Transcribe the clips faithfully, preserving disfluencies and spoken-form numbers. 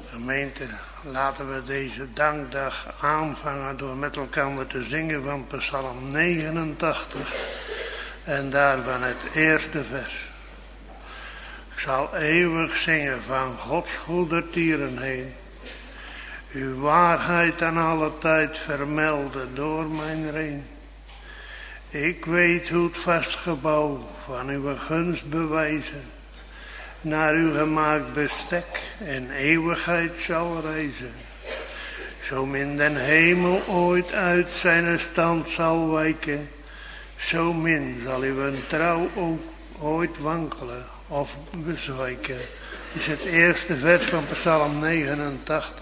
Gemeente, laten we deze dankdag aanvangen door met elkaar te zingen van Psalm negenentachtig en daarvan het eerste vers. Ik zal eeuwig zingen van Gods goedertieren heen, uw waarheid aan alle tijd vermelden door mijn reen. Ik weet hoe het vastgebouw van uw gunst bewijzen, naar uw gemaakt bestek en eeuwigheid zal reizen. Zo min den hemel ooit uit zijn stand zal wijken, zo min zal uw trouw ook ooit wankelen of bezwijken. Het is het eerste vers van Psalm negenentachtig.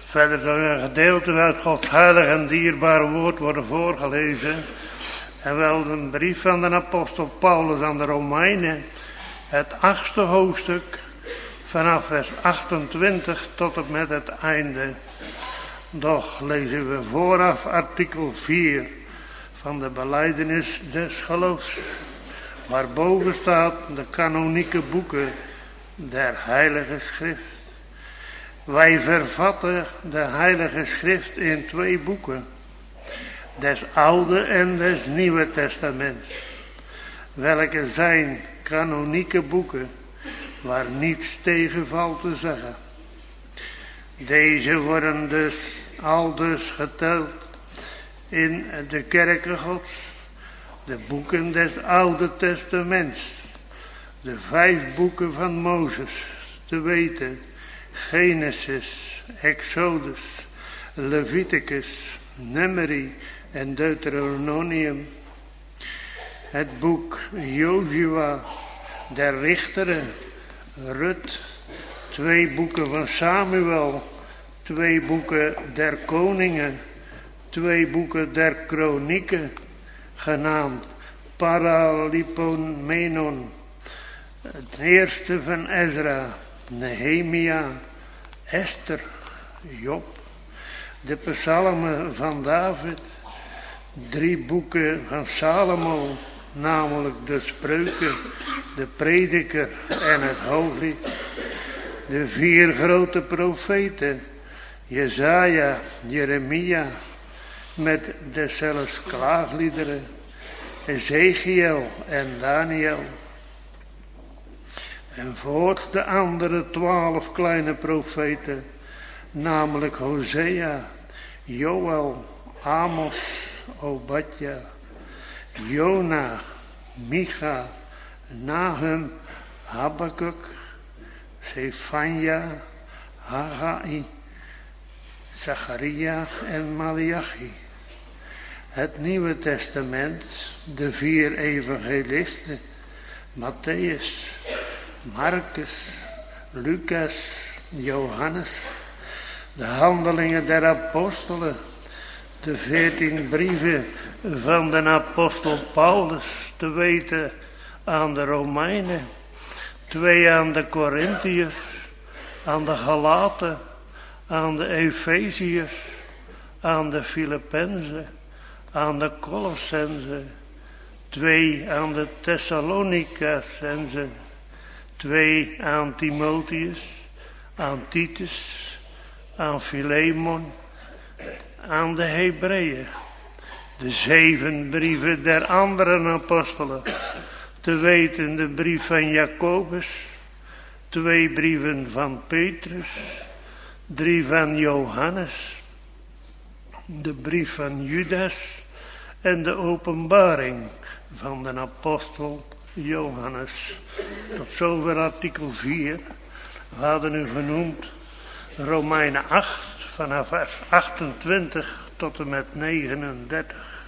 Verder zal een gedeelte uit Gods heilig en dierbare woord worden voorgelezen. En wel een brief van de apostel Paulus aan de Romeinen. Het achtste hoofdstuk vanaf vers achtentwintig tot en met het einde. Doch lezen we vooraf artikel vier van de belijdenis des geloofs. Waarboven staat de kanonieke boeken der heilige schrift. Wij vervatten de heilige schrift in twee boeken. Des Oude en des Nieuwe Testaments. Welke zijn kanonieke boeken waar niets tegen valt te zeggen. Deze worden dus aldus geteld in de kerken Gods. De boeken des Oude Testaments. De vijf boeken van Mozes, te weten. Genesis, Exodus, Leviticus, Numeri en Deuteronomium. Het boek Jozua, der Richteren, Rut, twee boeken van Samuel, twee boeken der Koningen, twee boeken der Kronieken, genaamd Paralipomenon, het eerste van Ezra, Nehemia, Esther, Job, de psalmen van David, drie boeken van Salomo, namelijk de Spreuken, de Prediker en het Hooglied, de vier grote profeten, Jesaja, Jeremia, met deszelfs klaagliederen, Ezekiel en Daniel. En voorts de andere twaalf kleine profeten, namelijk Hosea, Joël, Amos, Obadja, Jona, Micha, Nahum, Habakuk, Zefania, Haggai, Zacharia en Malachi. Het Nieuwe Testament, de vier evangelisten, Matthäus, Marcus, Lucas, Johannes, de handelingen der apostelen, de veertien brieven van de apostel Paulus, te weten aan de Romeinen, twee aan de Corinthiërs, aan de Galaten, aan de Efeziërs, aan de Filippenzen, aan de Colossenzen, twee aan de Thessalonicenzen, twee aan Timotheus, aan Titus, aan Philemon, aan de Hebreeën, de zeven brieven der andere apostelen, te weten de brief van Jacobus, twee brieven van Petrus, drie van Johannes, de brief van Judas en de openbaring van de apostel Johannes. Tot zover artikel vier. We hadden u genoemd Romeinen acht vanaf vers achtentwintig tot en met negenendertig.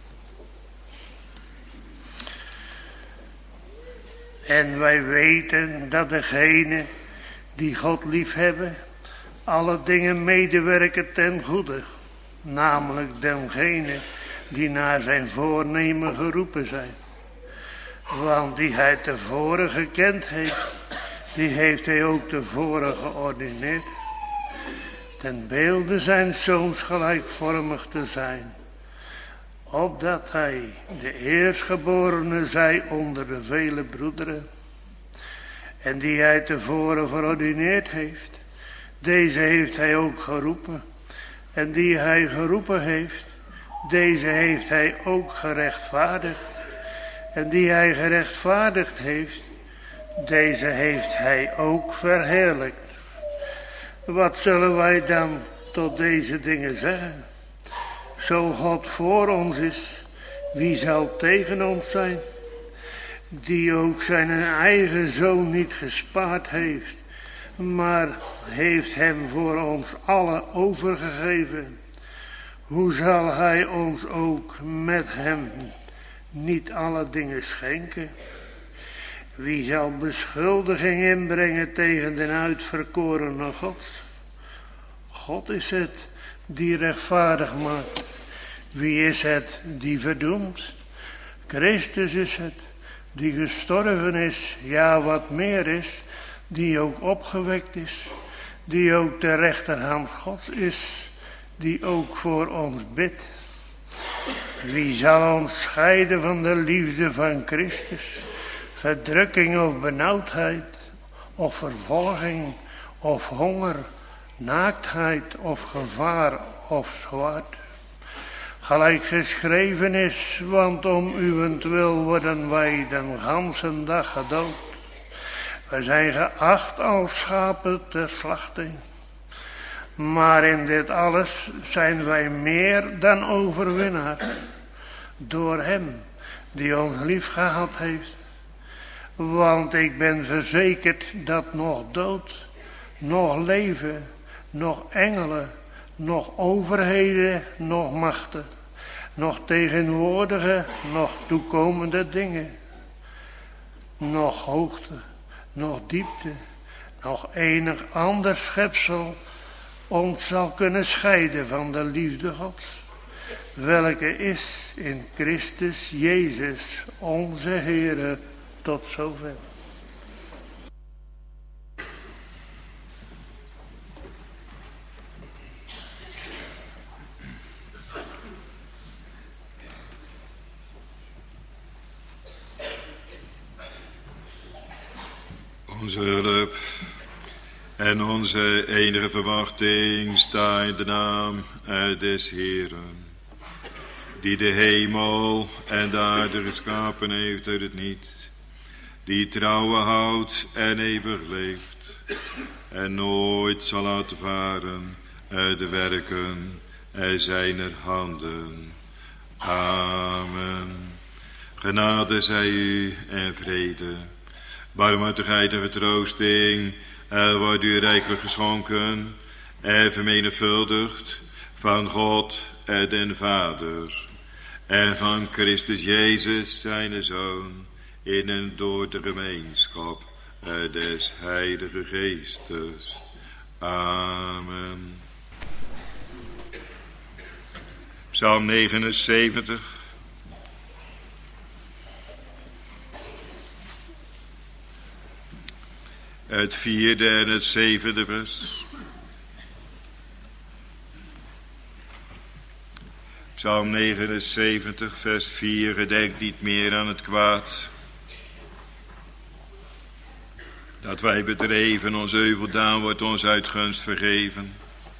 En wij weten dat degenen die God liefhebben, alle dingen medewerken ten goede. Namelijk dengenen die naar zijn voornemen geroepen zijn. Want die hij tevoren gekend heeft, die heeft hij ook tevoren geordineerd. Ten beelde zijn zoons gelijkvormig te zijn. Opdat hij de eerstgeborene zij onder de vele broederen. En die hij tevoren verordineerd heeft, deze heeft hij ook geroepen. En die hij geroepen heeft, deze heeft hij ook gerechtvaardigd. En die hij gerechtvaardigd heeft, deze heeft hij ook verheerlijkt. Wat zullen wij dan tot deze dingen zeggen? Zo God voor ons is, wie zal tegen ons zijn? Die ook zijn eigen zoon niet gespaard heeft, maar heeft hem voor ons allen overgegeven. Hoe zal hij ons ook met hem niet alle dingen schenken? Wie zal beschuldiging inbrengen tegen de uitverkorene God? God is het die rechtvaardig maakt. Wie is het die verdoemt? Christus is het die gestorven is, ja wat meer is, die ook opgewekt is, die ook de rechterhand Gods is, die ook voor ons bidt. Wie zal ons scheiden van de liefde van Christus? Verdrukking of benauwdheid, of vervolging, of honger, naaktheid, of gevaar, of zwaard. Gelijk geschreven is, want om uwentwil worden wij den ganzen dag gedood. Wij zijn geacht als schapen ter slachting. Maar in dit alles zijn wij meer dan overwinnaar. Door hem die ons lief gehad heeft. Want ik ben verzekerd dat nog dood, nog leven, nog engelen, nog overheden, nog machten, nog tegenwoordige, nog toekomende dingen, nog hoogte, nog diepte, nog enig ander schepsel ons zal kunnen scheiden van de liefde Gods, welke is in Christus Jezus onze Heere. Tot zover. Onze hulp en onze enige verwachting sta in de naam des Heeren, die de hemel en de aarde geschapen heeft uit het niets, die trouwen houdt en eeuwig leeft, en nooit zal laten varen uit de werken zijner handen. Amen. Genade zij u en vrede, barmhartigheid en vertroosting, er wordt u rijkelijk geschonken en vermenigvuldigd van God en den Vader en van Christus Jezus zijn Zoon, in en door de gemeenschap des Heilige Geestes. Amen. Psalm negenenzeventig. Het vierde en het zevende vers. Psalm negenenzeventig, vers vier. Gedenk niet meer aan het kwaad dat wij bedreven, ons euveldaan wordt ons uit gunst vergeven.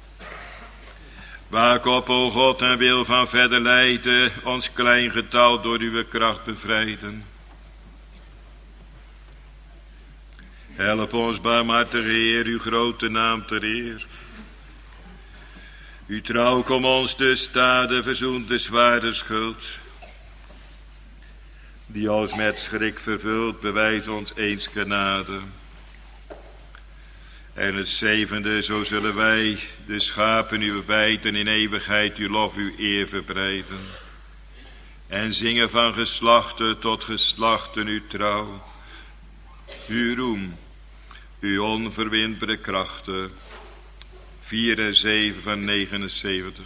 Waak op, o God, en wil van verder lijden, ons klein getal door uw kracht bevrijden. Help ons, barmhartige Heer, uw grote naam ter eer. Uw trouw kom ons te stade, verzoent de zware schuld. Die ons met schrik vervult, bewijs ons eens genade. En het zevende, zo zullen wij, de schapen uw bijten, in eeuwigheid uw lof, uw eer verbreiden. En zingen van geslachten tot geslachten uw trouw. Uw roem, uw onverwinbare krachten. Vier en zeven van negenenzeventig.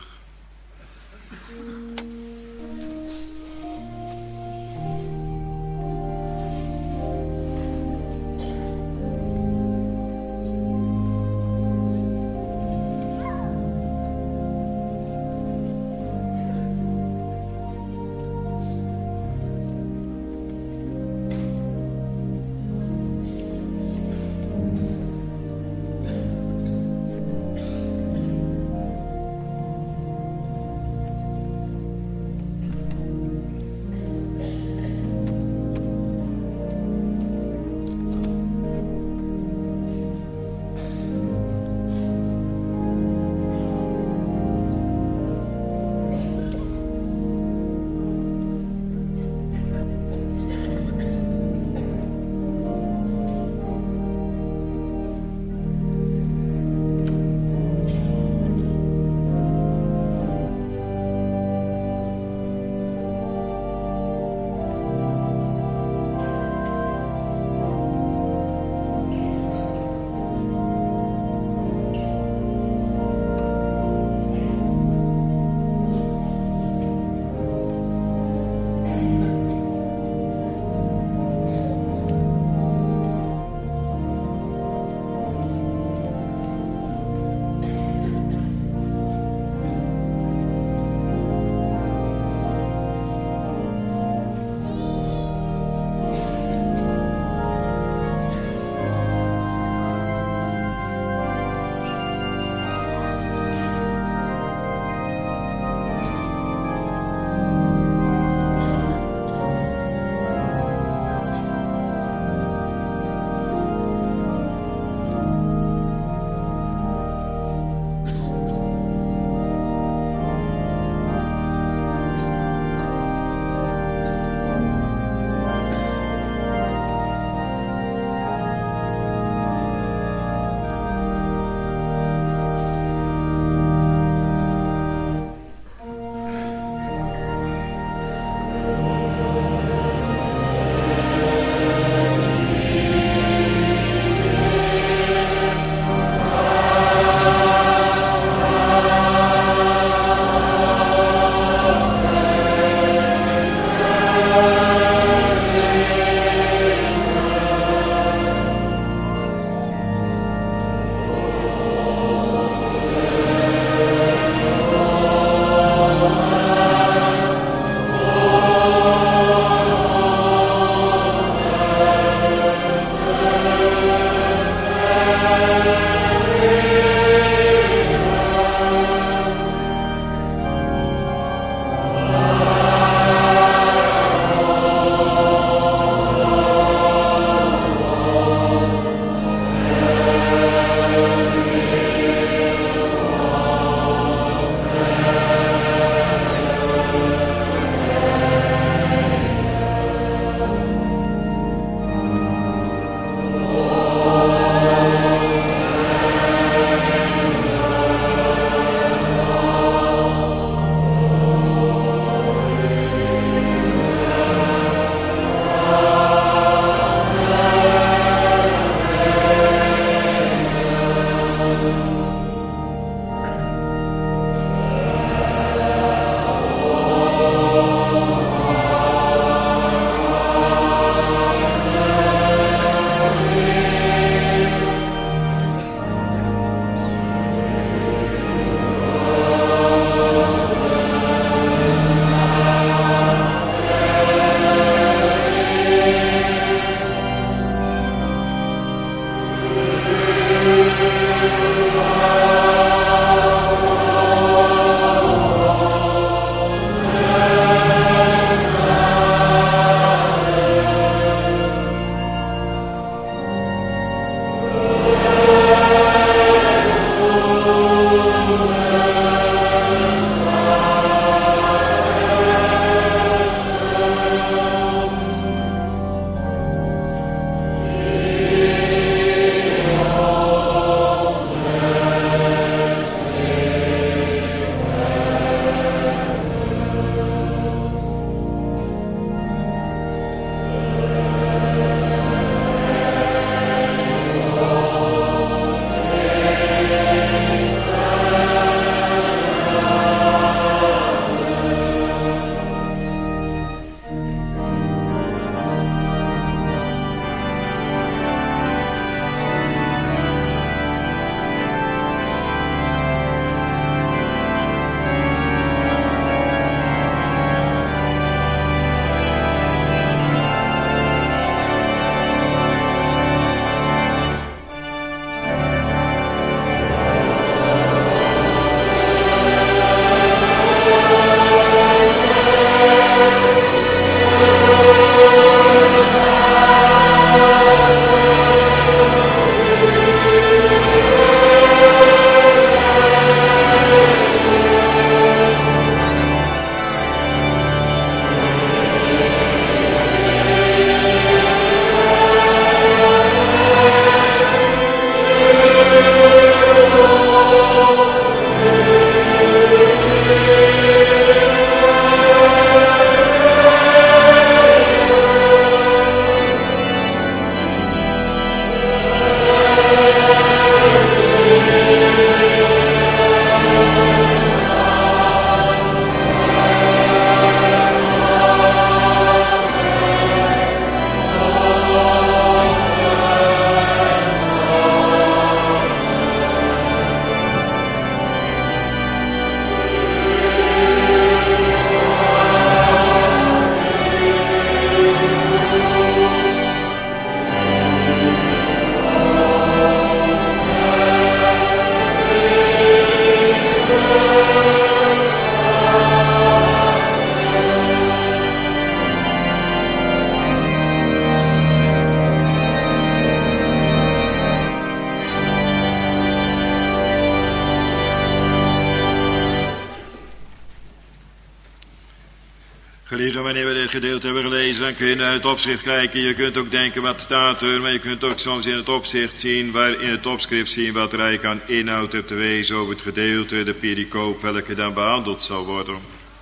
wanneer we dit gedeelte hebben gelezen, dan kun je naar het opschrift kijken. Je kunt ook denken wat staat er, maar je kunt ook soms in het opzicht zien, waar in het opschrift zien wat er eigenlijk aan inhoud heeft te wezen over het gedeelte, de pericoop, welke dan behandeld zal worden.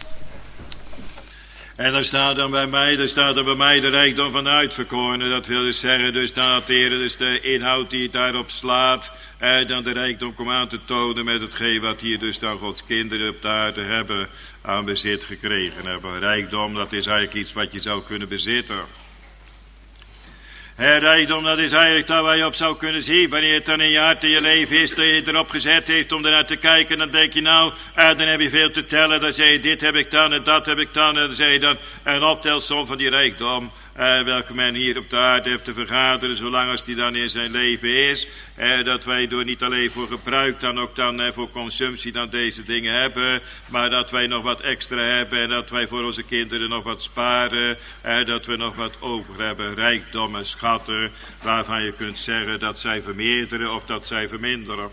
En daar staat dan bij mij, daar staat dan bij mij de rijkdom van de uitverkorenen. Dat wil dus zeggen, dus dan dat de Heer, dus de inhoud die het daarop slaat, en dan de rijkdom komt aan te tonen met hetgeen wat hier dus dan Gods kinderen op de aarde hebben aan bezit gekregen hebben. Rijkdom, dat is eigenlijk iets wat je zou kunnen bezitten. He, rijkdom, dat is eigenlijk daar waar je op zou kunnen zien. Wanneer het dan in je hart in je leven is, dat je het erop gezet heeft om ernaar te kijken, dan denk je nou, eh, dan heb je veel te tellen. Dan zeg je, dit heb ik dan en dat heb ik dan. En dan zeg je dan een optelsom van die rijkdom, eh, welke men hier op de aarde heeft te vergaderen, zolang als die dan in zijn leven is. Eh, dat wij door niet alleen voor gebruik, dan ook dan eh, voor consumptie dan deze dingen hebben. Maar dat wij nog wat extra hebben en dat wij voor onze kinderen nog wat sparen. Eh, dat we nog wat over hebben. Rijkdom en schatten, waarvan je kunt zeggen dat zij vermeerderen of dat zij verminderen.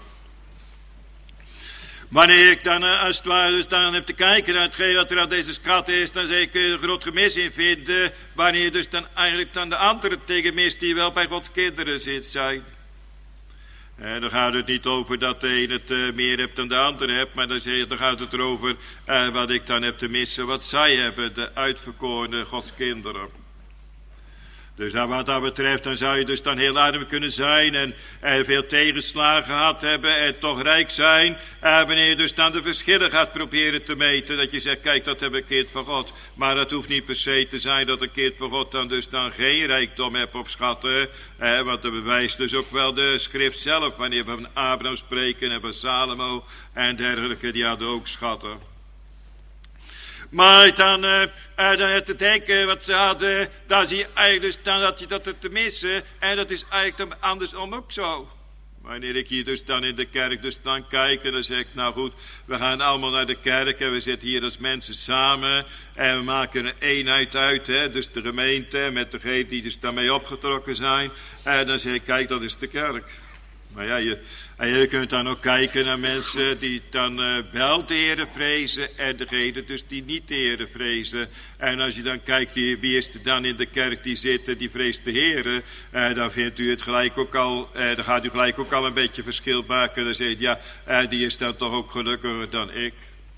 Wanneer ik dan als het ware dus dan heb te kijken naar hetgeen wat er aan deze schat is, dan zeg ik, kun je er een groot gemis in vinden. Wanneer je dus dan eigenlijk dan de andere dingen mist die wel bij Gods kinderen zit zijn. En dan gaat het niet over dat de een het uh, meer hebt dan de ander hebt, maar dan, zeg je, dan gaat het erover uh, wat ik dan heb te missen, wat zij hebben, de uitverkorene Gods kinderen. Dus dat wat dat betreft, dan zou je dus dan heel arm kunnen zijn en, en veel tegenslagen gehad hebben en toch rijk zijn. En wanneer je dus dan de verschillen gaat proberen te meten, dat je zegt, kijk, dat heb ik een kind van God. Maar dat hoeft niet per se te zijn dat een kind van God dan dus dan geen rijkdom hebt of schatten. Eh, want dat bewijst dus ook wel de schrift zelf, wanneer we van Abraham spreken en van Salomo en dergelijke, die hadden ook schatten. Maar dan, uh, uh, dan het te denken wat ze hadden, dan zie je eigenlijk dus dan dat je dat er te missen. En dat is eigenlijk dan andersom ook zo. Wanneer ik hier dus dan in de kerk dus dan kijk, dan zeg ik, nou goed, we gaan allemaal naar de kerk en we zitten hier als mensen samen. En we maken een eenheid uit, hè, dus de gemeente met degenen die dus daarmee opgetrokken zijn. En dan zeg ik, kijk, dat is de kerk. Maar ja, je, en je kunt dan ook kijken naar mensen die dan uh, wel de Heere vrezen en degene dus die niet de Heere vrezen. En als je dan kijkt, die, wie is er dan in de kerk die zit en die vreest de Heere, uh, dan vindt u het gelijk ook al, uh, dan gaat u gelijk ook al een beetje verschil maken. Dan zegt ja, uh, die is dan toch ook gelukkiger dan ik.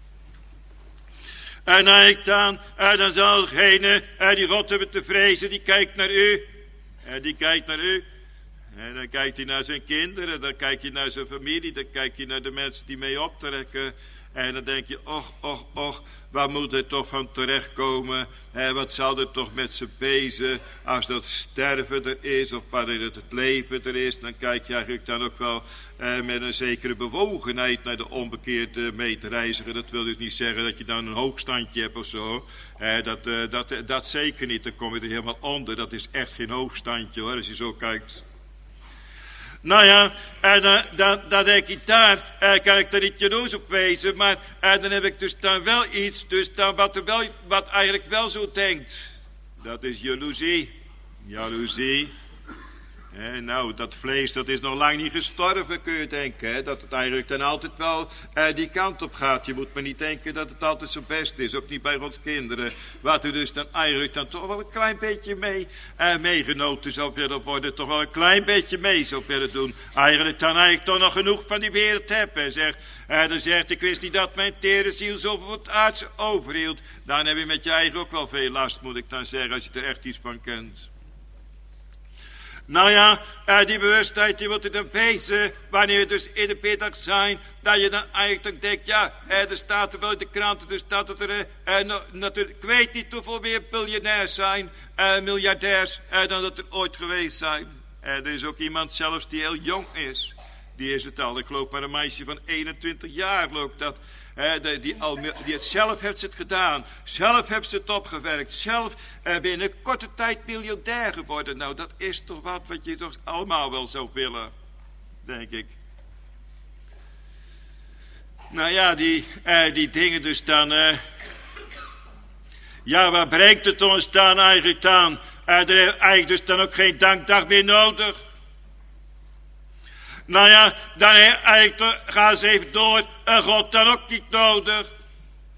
En als ik dan, uh, dan zal degene uh, die God hebben te vrezen, die kijkt naar u, uh, die kijkt naar u. En dan kijkt hij naar zijn kinderen, dan kijkt hij naar zijn familie, dan kijkt hij naar de mensen die mee optrekken. En dan denk je, och, och, och, waar moet het toch van terechtkomen? En wat zal er toch met ze wezen als dat sterven er is of wanneer het, het leven er is? Dan kijk je eigenlijk dan ook wel eh, met een zekere bewogenheid naar de onbekeerde medereiziger. Dat wil dus niet zeggen dat je dan een hoogstandje hebt of zo. Eh, dat, eh, dat, dat zeker niet, dan kom je er helemaal onder. Dat is echt geen hoogstandje hoor, als je zo kijkt. Nou ja, en dan, dan, dan denk ik daar, eh, kan ik er niet jaloers op wezen, maar eh, dan heb ik dus dan wel iets, dus dan wat, er wel, wat eigenlijk wel zo denkt. Dat is jaloezie. Jaloezie. Eh, nou, dat vlees, dat is nog lang niet gestorven, kun je denken. Hè? Dat het eigenlijk dan altijd wel eh, die kant op gaat. Je moet maar niet denken dat het altijd zo best is. Ook niet bij Gods kinderen. Wat er dus dan eigenlijk dan toch wel een klein beetje mee eh, meegenoten zou willen worden. Toch wel een klein beetje mee zou willen doen. Eigenlijk dan eigenlijk toch nog genoeg van die wereld hebben. En zegt, eh, dan zegt, ik wist niet dat mijn tere ziel zoveel voor het aardse overhield. Dan heb je met je eigen ook wel veel last, moet ik dan zeggen, als je er echt iets van kent. Nou ja, uh, die bewustheid die wordt er dan wezen, wanneer we dus in de middag zijn, dat je dan eigenlijk dan denkt, ja, uh, er staat er wel in de kranten, dus dat het er, uh, no, dat er, ik weet niet hoeveel meer biljonairs zijn, uh, miljardairs, uh, dan dat er ooit geweest zijn. Uh, er is ook iemand zelfs die heel jong is, die is het al, ik geloof maar een meisje van eenentwintig jaar loopt dat. He, die, die, al, die het zelf heeft het gedaan. Zelf heeft ze het opgewerkt. Zelf uh, binnen een korte tijd miljardair geworden. Nou, dat is toch wat wat je toch allemaal wel zou willen. Denk ik. Nou ja, die, uh, die dingen dus dan. Uh, ja, waar brengt het ons dan eigenlijk aan? Uh, er heeft eigenlijk dus dan ook geen dankdag meer nodig. Nou ja, dan eigenlijk gaan ze even door. En God dan ook niet nodig.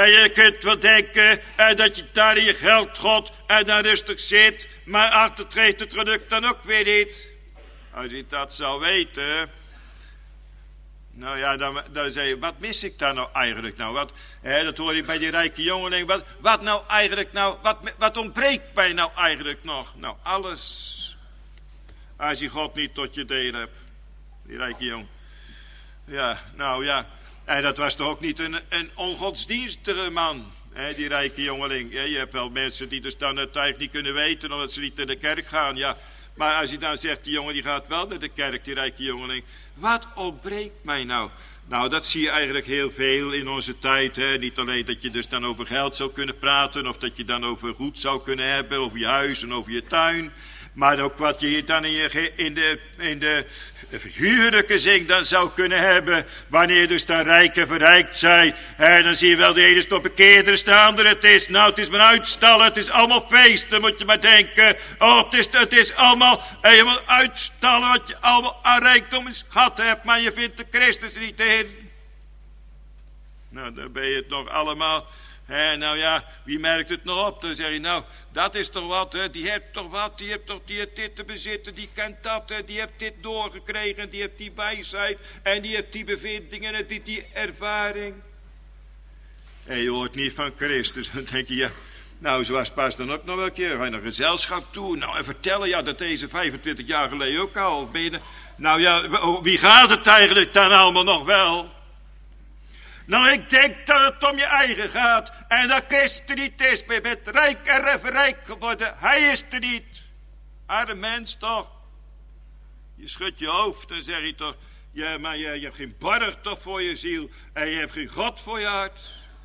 En je kunt wel denken en dat je daar in je geldgod en dan rustig zit. Maar achter treedt het product dan ook weer niet. Als je dat zou weten. Nou ja, dan, dan zei je, wat mis ik daar nou eigenlijk nou? Wat, hè, dat hoor ik bij die rijke jongeling. Wat, wat nou eigenlijk nou, wat, wat ontbreekt mij nou eigenlijk nog? Nou, alles. Als je God niet tot je deel hebt. Die rijke jong. Ja, nou ja. En dat was toch ook niet een, een ongodsdienstige man. Hè, die rijke jongeling. Ja, je hebt wel mensen die dus dan het eigenlijk niet kunnen weten. Omdat ze niet naar de kerk gaan. Ja. Maar als je dan zegt, die jongen die gaat wel naar de kerk. Die rijke jongeling. Wat ontbreekt mij nou? Nou, dat zie je eigenlijk heel veel in onze tijd. Hè. Niet alleen dat je dus dan over geld zou kunnen praten. Of dat je dan over goed zou kunnen hebben. Over je huis en over je tuin. Maar ook wat je dan in, je, in, de, in de figuurlijke zin dan zou kunnen hebben. Wanneer dus dan rijk en verrijkt zijn. En dan zie je wel de ene is op bekeerder staan. Het is, nou het is maar uitstallen. Het is allemaal feest. Dan moet je maar denken. Oh het is, het is allemaal. En je moet uitstallen wat je allemaal aan rijkdom en schat hebt. Maar je vindt de Christus er niet in. Nou dan ben je het nog allemaal. He, nou ja, wie merkt het nog op? Dan zeg je, nou, dat is toch wat, hè? Die heeft toch wat, die heeft toch die heeft dit te bezitten, die kent dat, hè? Die heeft dit doorgekregen, die heeft die wijsheid, en die heeft die bevindingen, en die, die ervaring. En je hoort niet van Christus, dan denk je, ja, nou, zoals pas dan ook nog wel een keer, ga je naar gezelschap toe, nou, en vertellen, ja, dat deze vijfentwintig jaar geleden ook al, ben je, nou ja, wie gaat het eigenlijk dan allemaal nog wel? Nou, ik denk dat het om je eigen gaat. En dat Christus er niet is. Maar je bent rijk en verrijk geworden. Hij is er niet. Arme mens toch. Je schudt je hoofd en zeg je toch. Ja, maar je, je hebt geen borg toch voor je ziel. En je hebt geen God voor je hart.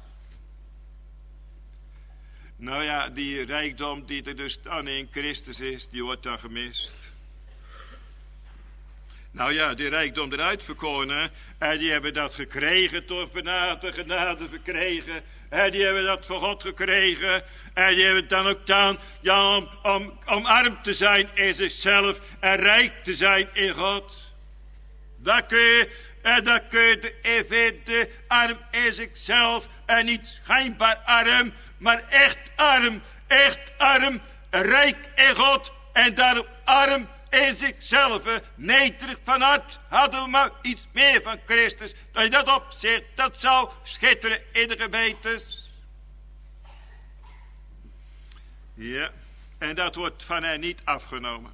Nou ja, die rijkdom die er dus dan in Christus is. Die wordt dan gemist. Nou ja, die rijkdom eruit verkoren. En die hebben dat gekregen door genade, genade verkregen. En die hebben dat van God gekregen. En die hebben het dan ook gedaan. Ja, om, om, om arm te zijn in zichzelf. En rijk te zijn in God. Dat kun je, en dat kun je erin vinden. Arm in zichzelf. En niet schijnbaar arm. Maar echt arm. Echt arm. Rijk in God. En daarom arm in zichzelf, nederig van hart, hadden we maar iets meer van Christus. Dat je dat opzicht, dat zou schitteren in de gemeentes. Ja, en dat wordt van hen niet afgenomen.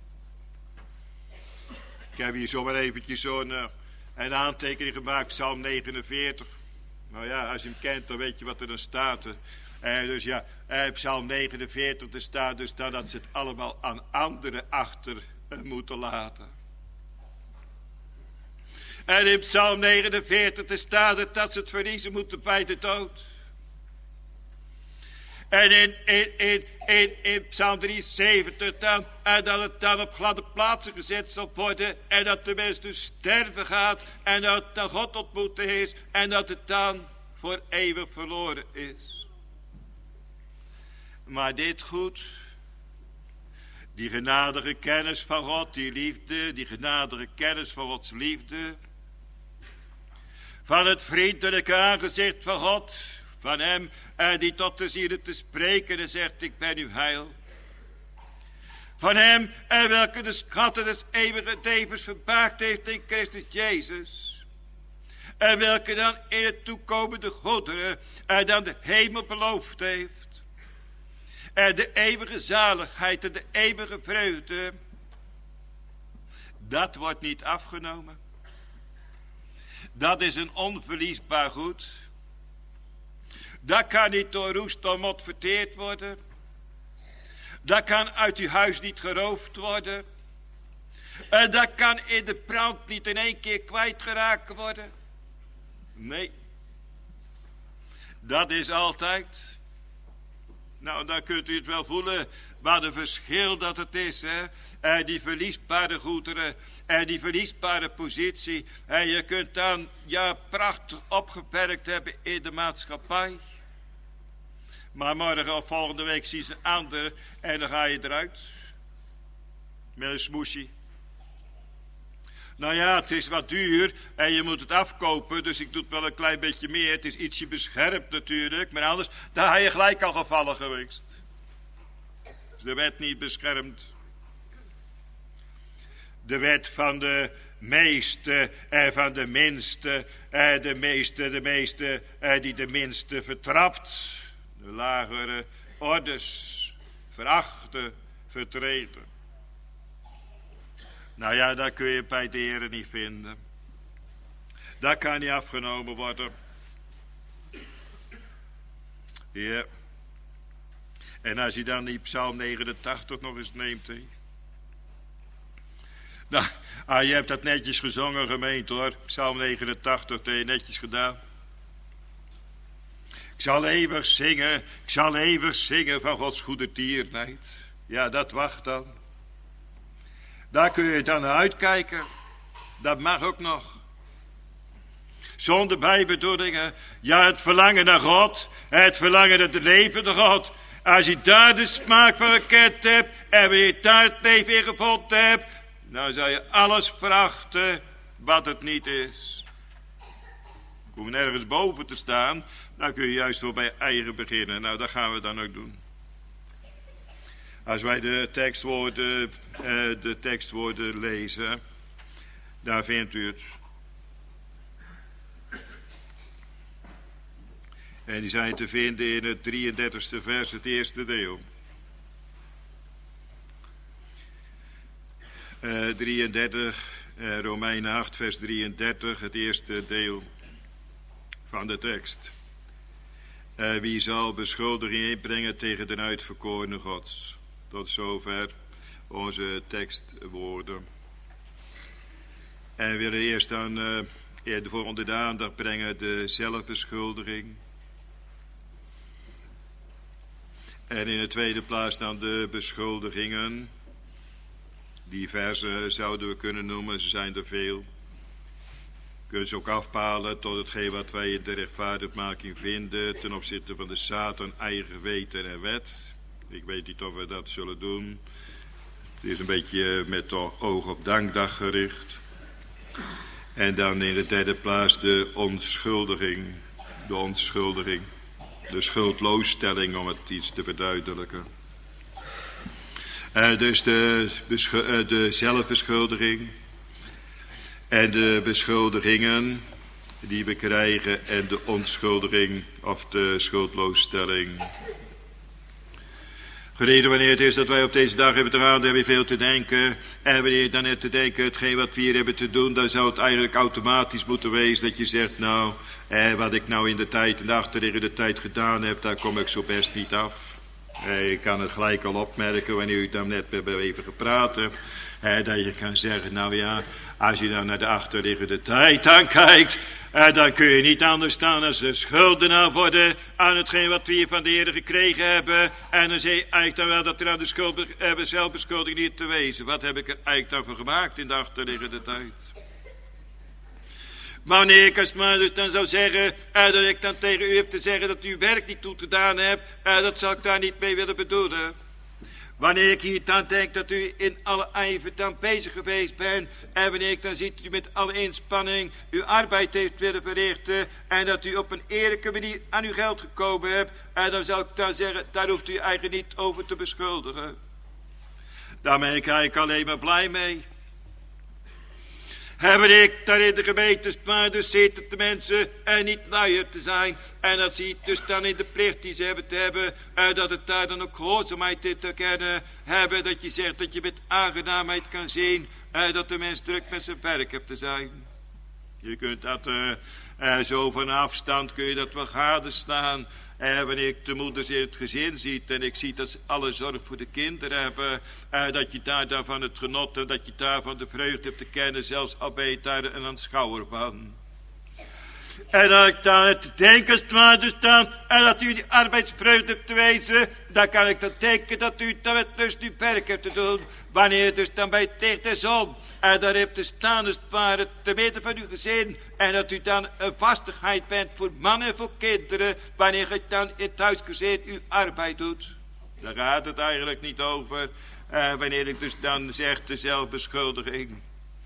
Ik heb hier zomaar eventjes zo'n uh, een aantekening gemaakt, Psalm negenenveertig. Nou ja, als je hem kent, dan weet je wat er dan staat. Uh, dus ja, uh, Psalm negenenveertig, er staat dus dat, dat ze het allemaal aan anderen achter uh, moeten laten. En in Psalm negenenveertig, er staat het dat ze het verliezen moeten bij de dood. En in, in, in, in, in Psalm drieënzeventig dan, en dat het dan op gladde plaatsen gezet zal worden. En dat de mens dus sterven gaat. En dat het dan God ontmoeten is. En dat het dan voor eeuwig verloren is. Maar dit goed, die genadige kennis van God, die liefde, die genadige kennis van Gods liefde, van het vriendelijke aangezicht van God, van hem en die tot de zielen te spreken en zegt, ik ben uw heil. Van hem en welke de schatten des eeuwige levens verbaakt heeft in Christus Jezus. En welke dan in het toekomende goederen en dan de hemel beloofd heeft. En de eeuwige zaligheid en de eeuwige vreugde. Dat wordt niet afgenomen. Dat is een onverliesbaar goed. Dat kan niet door roest of mot verteerd worden. Dat kan uit uw huis niet geroofd worden. En dat kan in de brand niet in één keer kwijtgeraakt worden. Nee. Dat is altijd. Nou, dan kunt u het wel voelen. Wat een verschil dat het is. Hè? En die verliesbare goederen. En die verliesbare positie. En je kunt dan ja prachtig opgeperkt hebben in de maatschappij. Maar morgen of volgende week zie je een ander. En dan ga je eruit. Met een smoesie. Nou ja, het is wat duur en je moet het afkopen, dus ik doe het wel een klein beetje meer. Het is ietsje beschermd natuurlijk, maar anders, daar had je gelijk al gevallen geweest. Dus de wet niet beschermd. De wet van de meeste en van de minste, en de meeste, de meeste en die de minste vertrapt. De lagere ordes, verachten, vertreten. Nou ja, dat kun je bij de Heer niet vinden. Dat kan niet afgenomen worden. Ja. En als je dan die Psalm negenentachtig nog eens neemt, hè. Nou, ah, je hebt dat netjes gezongen, gemeente hoor. Psalm negenentachtig, dat heb je netjes gedaan. Ik zal eeuwig zingen, ik zal eeuwig zingen van Gods goede tierenheid. Ja, dat wacht dan. Daar kun je dan naar uitkijken. Dat mag ook nog. Zonder bijbedoelingen. Ja, het verlangen naar God. Het verlangen naar de levende God. Als je daar de smaak van gekend hebt. En wanneer je daar het leven in gevonden hebt. Dan zal je alles verachten wat het niet is. Ik hoef nergens boven te staan. Dan kun je juist wel bij eigen beginnen. Nou, dat gaan we dan ook doen. Als wij de tekstwoorden, uh, de tekstwoorden lezen, daar vindt u het. En die zijn te vinden in het drieëndertigste vers, het eerste deel. Uh, drieëndertig, uh, Romeinen acht, vers drieëndertig, het eerste deel van de tekst. Uh, wie zal beschuldiging inbrengen tegen de uitverkorene Gods? Tot zover onze tekstwoorden. En we willen eerst dan uh, voor onder de aandacht brengen de zelfbeschuldiging. En in de tweede plaats dan de beschuldigingen. Die versen zouden we kunnen noemen, ze zijn er veel. Kunnen ze ook afpalen tot hetgeen wat wij in de rechtvaardigmaking vinden ten opzichte van de Satan, eigen weten en wet. Ik weet niet of we dat zullen doen. Het is een beetje met de oog op dankdag gericht. En dan in de derde plaats de onschuldiging. De onschuldiging. De schuldloosstelling om het iets te verduidelijken. Uh, dus de, uh, de zelfbeschuldiging. En de beschuldigingen die we krijgen. En de onschuldiging of de schuldloosstelling. Gereden wanneer het is dat wij op deze dag hebben te gaan, dan hebben we veel te denken. En wanneer je dan hebt te denken, hetgeen wat we hier hebben te doen, dan zou het eigenlijk automatisch moeten wezen dat je zegt, nou, eh, wat ik nou in de tijd en de achterliggende tijd gedaan heb, daar kom ik zo best niet af. Eh, je kan het gelijk al opmerken wanneer u dan net even gepraat hebt. Eh, dat je kan zeggen, nou ja, als je dan naar de achterliggende tijd aankijkt, eh, dan kun je niet anders dan als een schuldenaar worden aan hetgeen wat we hier van de Heer gekregen hebben. En dan zeg je eigenlijk dan wel dat er aan de schuld, eh, zelfbeschuldiging niet te wezen. Wat heb ik er eigenlijk dan voor gemaakt in de achterliggende tijd? Maar wanneer ik als maar dus dan zou zeggen, eh, dat ik dan tegen u heb te zeggen dat u uw werk niet goed gedaan hebt, eh, dat zou ik daar niet mee willen bedoelen. Wanneer ik hier dan denk dat u in alle ijver dan bezig geweest bent. En wanneer ik dan zie dat u met alle inspanning uw arbeid heeft willen verrichten. En dat u op een eerlijke manier aan uw geld gekomen hebt. En dan zou ik dan zeggen, daar hoeft u eigenlijk niet over te beschuldigen. Daar ben ik eigenlijk alleen maar blij mee. Hebben ik daar in de gemeente maar dus zitten de mensen en niet luier te zijn. En dat zie je dus dan in de plicht die ze hebben te hebben. En dat het daar dan ook gehoorzaamheid in te kennen hebben. Dat je zegt dat je met aangenaamheid kan zien. En dat de mens druk met zijn werk hebt te zijn. Je kunt dat uh, uh, zo van afstand kun je dat wel gadeslaan. En wanneer ik de moeders in het gezin ziet en ik zie dat ze alle zorg voor de kinderen hebben. En dat je daar dan van het genot en dat je daar van de vreugde hebt te kennen. Zelfs al ben je daar een aanschouwer van. En dat ik dan het denkersmaat staan en dat u die arbeidsvreugde hebt te wezen. Dan kan ik dan denken dat u dan met lust uw werk hebt te doen. Wanneer dus dan bij het licht der zon. En daar hebt te staan als het ware te midden van uw gezin. En dat u dan een vastigheid bent voor mannen en voor kinderen. Wanneer je dan in het huisgezin uw arbeid doet. Daar gaat het eigenlijk niet over. Uh, wanneer ik dus dan zeg de zelfbeschuldiging.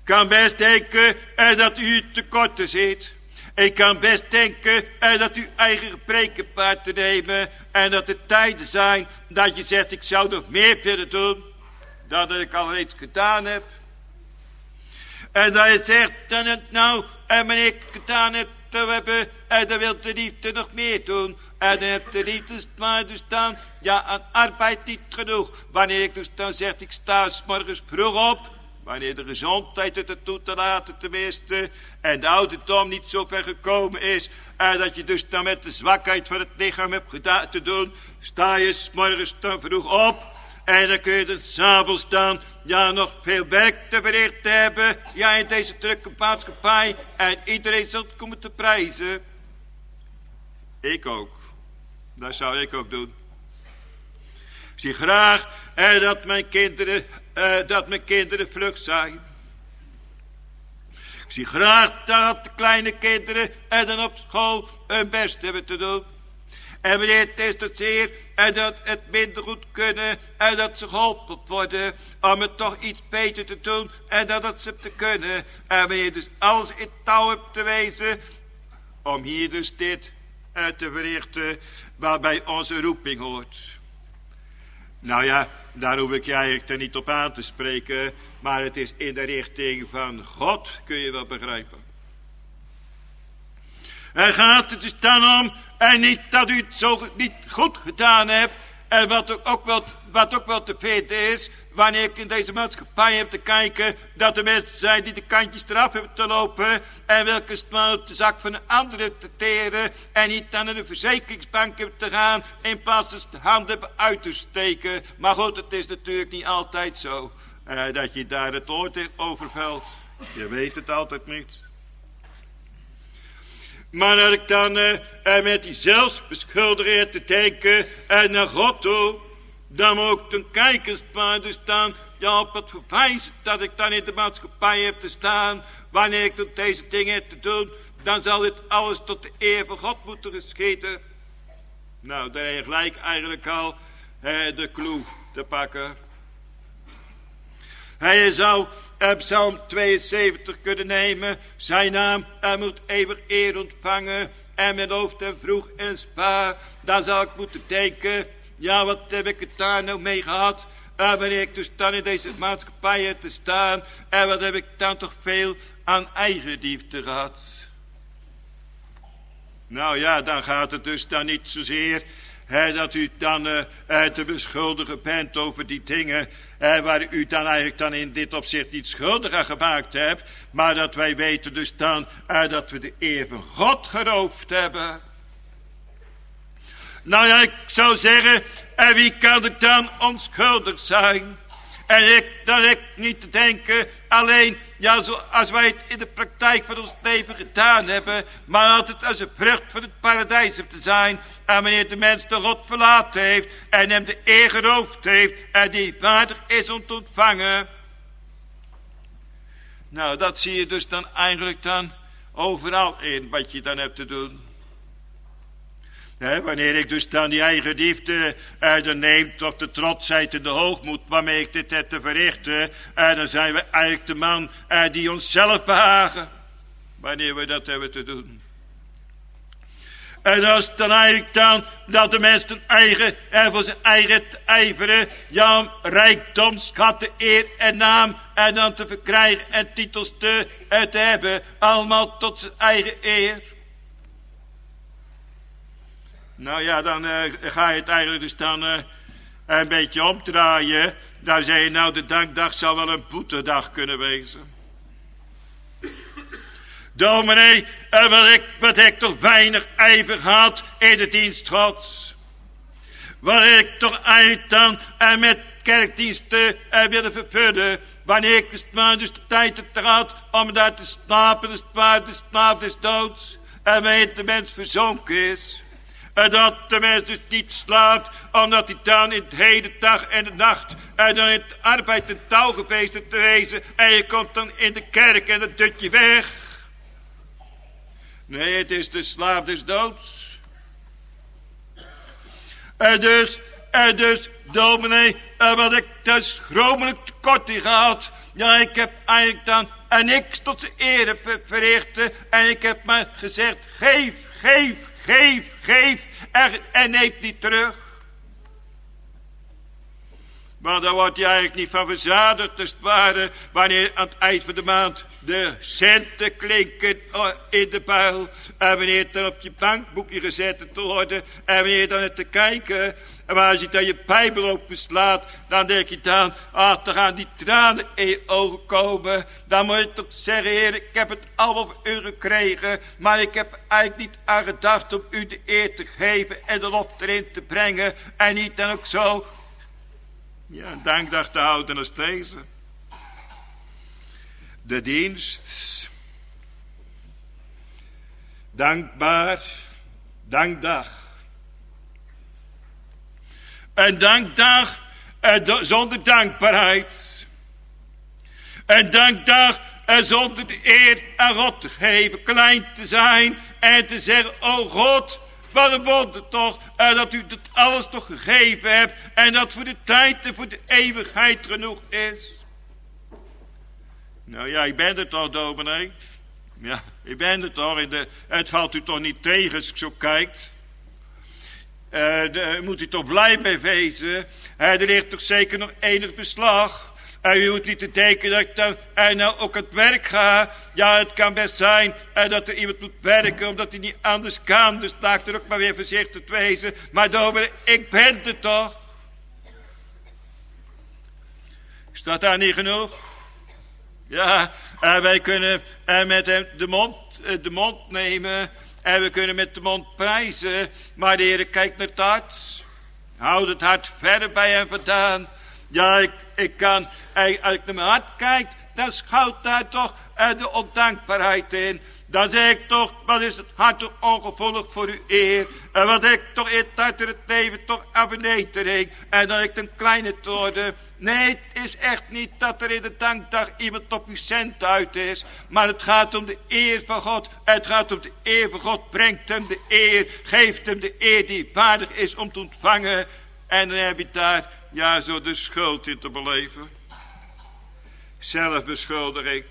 kan best denken eh, dat u tekorten zit. Ik kan best denken eh, dat u eigen geprekenpaard te nemen. En dat er tijden zijn dat je zegt, ik zou nog meer willen doen. Dan ik al reeds gedaan heb. En dat je zegt, dan het nou, en wanneer ik gedaan heb te hebben, en dan wil de liefde nog meer doen. En dan heb de liefde maar dus dan, ja, aan arbeid niet genoeg. Wanneer ik dus dan zeg, ik sta 's morgens vroeg op. Wanneer de gezondheid het ertoe te laten tenminste. En de ouderdom niet zo ver gekomen is. En dat je dus dan met de zwakheid van het lichaam hebt gedaan te doen. Sta je 's morgens dan vroeg op. En dan kun je er 's avonds dan, ja, nog veel werk te verrichten hebben. Ja, in deze drukke maatschappij. En iedereen zult komen te prijzen. Ik ook. Dat zou ik ook doen. Ik zie graag eh, dat mijn kinderen, eh, dat mijn kinderen vlug zijn. Ik zie graag dat de kleine kinderen eh, dan op school hun best hebben te doen. En wanneer het is dat zeer en dat het minder goed kunnen en dat ze geholpen worden om het toch iets beter te doen en dat het ze te kunnen. En wanneer dus alles in touw hebt te wezen om hier dus dit uh, te verrichten wat bij onze roeping hoort. Nou ja, daar hoef ik je eigenlijk er niet op aan te spreken, maar het is in de richting van God, kun je wel begrijpen. En gaat het dus dan om, en niet dat u het zo niet goed gedaan hebt, en wat ook wel, wat ook wel te vinden is, wanneer ik in deze maatschappij heb te kijken, dat er mensen zijn die de kantjes eraf hebben te lopen, en welke maar op de zak van een andere te teren, en niet aan de verzekeringsbank hebben te gaan, in plaats van de hand hebben uit te steken. Maar goed, het is natuurlijk niet altijd zo, eh, dat je daar het oordeel over velt. Je weet het altijd niet. Maar dat ik dan uh, met die zelfbeschuldiging te denken en naar God toe, dan ook ten kijkers maar dus dan ja, op het verwijzen dat ik dan in de maatschappij heb te staan, wanneer ik tot deze dingen heb te doen, dan zal dit alles tot de eer van God moeten geschieden. Nou, daar heb je gelijk eigenlijk al uh, de clue te pakken. Hij zou uh, Psalm tweeënzeventig kunnen nemen. Zijn naam, hij moet eeuwig eer ontvangen. En mijn hoofd en vroeg en spa. Dan zou ik moeten denken. Ja, wat heb ik het daar nou mee gehad? Uh, wanneer ik dus dan in deze maatschappij heb te staan. En wat heb ik dan toch veel aan eigenliefde gehad. Nou ja, dan gaat het dus dan niet zozeer... He, dat u dan uh, te beschuldigen bent over die dingen uh, waar u dan eigenlijk dan in dit opzicht niet schuldig aan gemaakt hebt. Maar dat wij weten dus dan uh, dat we de eer van God geroofd hebben. Nou ja, ik zou zeggen, uh, wie kan er dan onschuldig zijn? En ik, dat ik niet te denken, alleen, ja, zoals wij het in de praktijk van ons leven gedaan hebben, maar altijd als een vrucht van het paradijs op te zijn, en wanneer de mens de God verlaten heeft, en hem de eer geroofd heeft, en die waardig is om te ontvangen. Nou, dat zie je dus dan eigenlijk dan overal in, wat je dan hebt te doen. He, wanneer ik dus dan die eigen liefde uh, er neemt, of de trotsheid en de hoogmoed waarmee ik dit heb te verrichten, uh, dan zijn we eigenlijk de man uh, die onszelf behagen, wanneer we dat hebben te doen. En dat is dan eigenlijk dan dat de mens zijn eigen, uh, voor zijn eigen te ijveren, ja, rijkdom, schatten, eer en naam, en dan te verkrijgen en titels te, uh, te hebben, allemaal tot zijn eigen eer. Nou ja, dan uh, ga je het eigenlijk dus dan uh, een beetje omdraaien. Dan zeg je, nou, de dankdag zou wel een boetedag kunnen wezen. Dominee, uh, wat, ik, wat ik toch weinig ijver had in de dienst Gods. Wat ik toch eigenlijk dan uh, met kerkdiensten uh, willen vervullen. Wanneer ik dus maar dus de tijd heb gehad om daar te slapen, dus waar de slaap is doods. En wanneer de mens verzonken is. En dat de mens dus niet slaapt, omdat hij dan in de hele dag en de nacht, en dan in de arbeid en touw geweest te wezen, en je komt dan in de kerk en dat dut je weg. Nee, het is de slaap des doods. En dus, en dus, dominee, wat ik dus schromelijk tekort in gehad. Ja, ik heb eigenlijk dan en niks tot zijn ere ver- verrichten. En ik heb maar gezegd, geef, geef, geef, geef en, en neemt niet terug. Maar daar wordt je eigenlijk niet van verzadigd, als het ware, wanneer aan het eind van de maand de centen klinken in de buil. En wanneer het dan op je bankboekje gezet te worden. En wanneer je dan het te kijken. En als je dan je Bijbel openslaat, dan denk je dan, ah, dan gaan die tranen in je ogen komen. Dan moet je toch zeggen, Heer, ik heb het allemaal voor u gekregen. Maar ik heb eigenlijk niet aan gedacht om u de eer te geven en de lof erin te brengen. En niet dan ook zo, ja, een dankdag te houden als deze. De dienst. Dankbaar. Dankdag. Een dankdag eh, zonder dankbaarheid. Een dankdag eh, zonder de eer aan God te geven. Klein te zijn en te zeggen, oh God, wat een wonder toch, eh, dat u dat alles toch gegeven hebt. En dat voor de tijd en voor de eeuwigheid genoeg is. Nou ja, ik ben er toch, dominee. Ja, ik ben er toch. In de, het valt u toch niet tegen als ik zo kijk. Uh, Daar moet u toch blij mee wezen. Uh, er ligt toch zeker nog enig beslag. En uh, u moet niet te denken dat ik dan uh, nou ook aan het werk ga. Ja, het kan best zijn uh, dat er iemand moet werken omdat hij niet anders kan. Dus laat er ook maar weer voorzichtig wezen. Maar dominee, ik ben er toch. Staat daar niet genoeg? Ja, uh, wij kunnen uh, met hem de mond, uh, de mond nemen. En we kunnen met de mond prijzen. Maar de Heer kijkt naar het hart. Houd het hart verder bij hem vandaan. Ja, ik, ik kan, als ik naar mijn hart kijk, dan schouwt daar toch uh, de ondankbaarheid in. Dan zeg ik toch, wat is het hart toch ongevoelig voor uw eer. En wat heb ik toch in het hart en het leven toch aan vernedering. En dat ik ten kleine te worden. Nee, het is echt niet dat er in de dankdag iemand op uw cent uit is. Maar het gaat om de eer van God. Het gaat om de eer van God. Brengt hem de eer. Geeft hem de eer die waardig is om te ontvangen. En dan heb je daar, ja, zo de schuld in te beleven. Zelfbeschuldiging.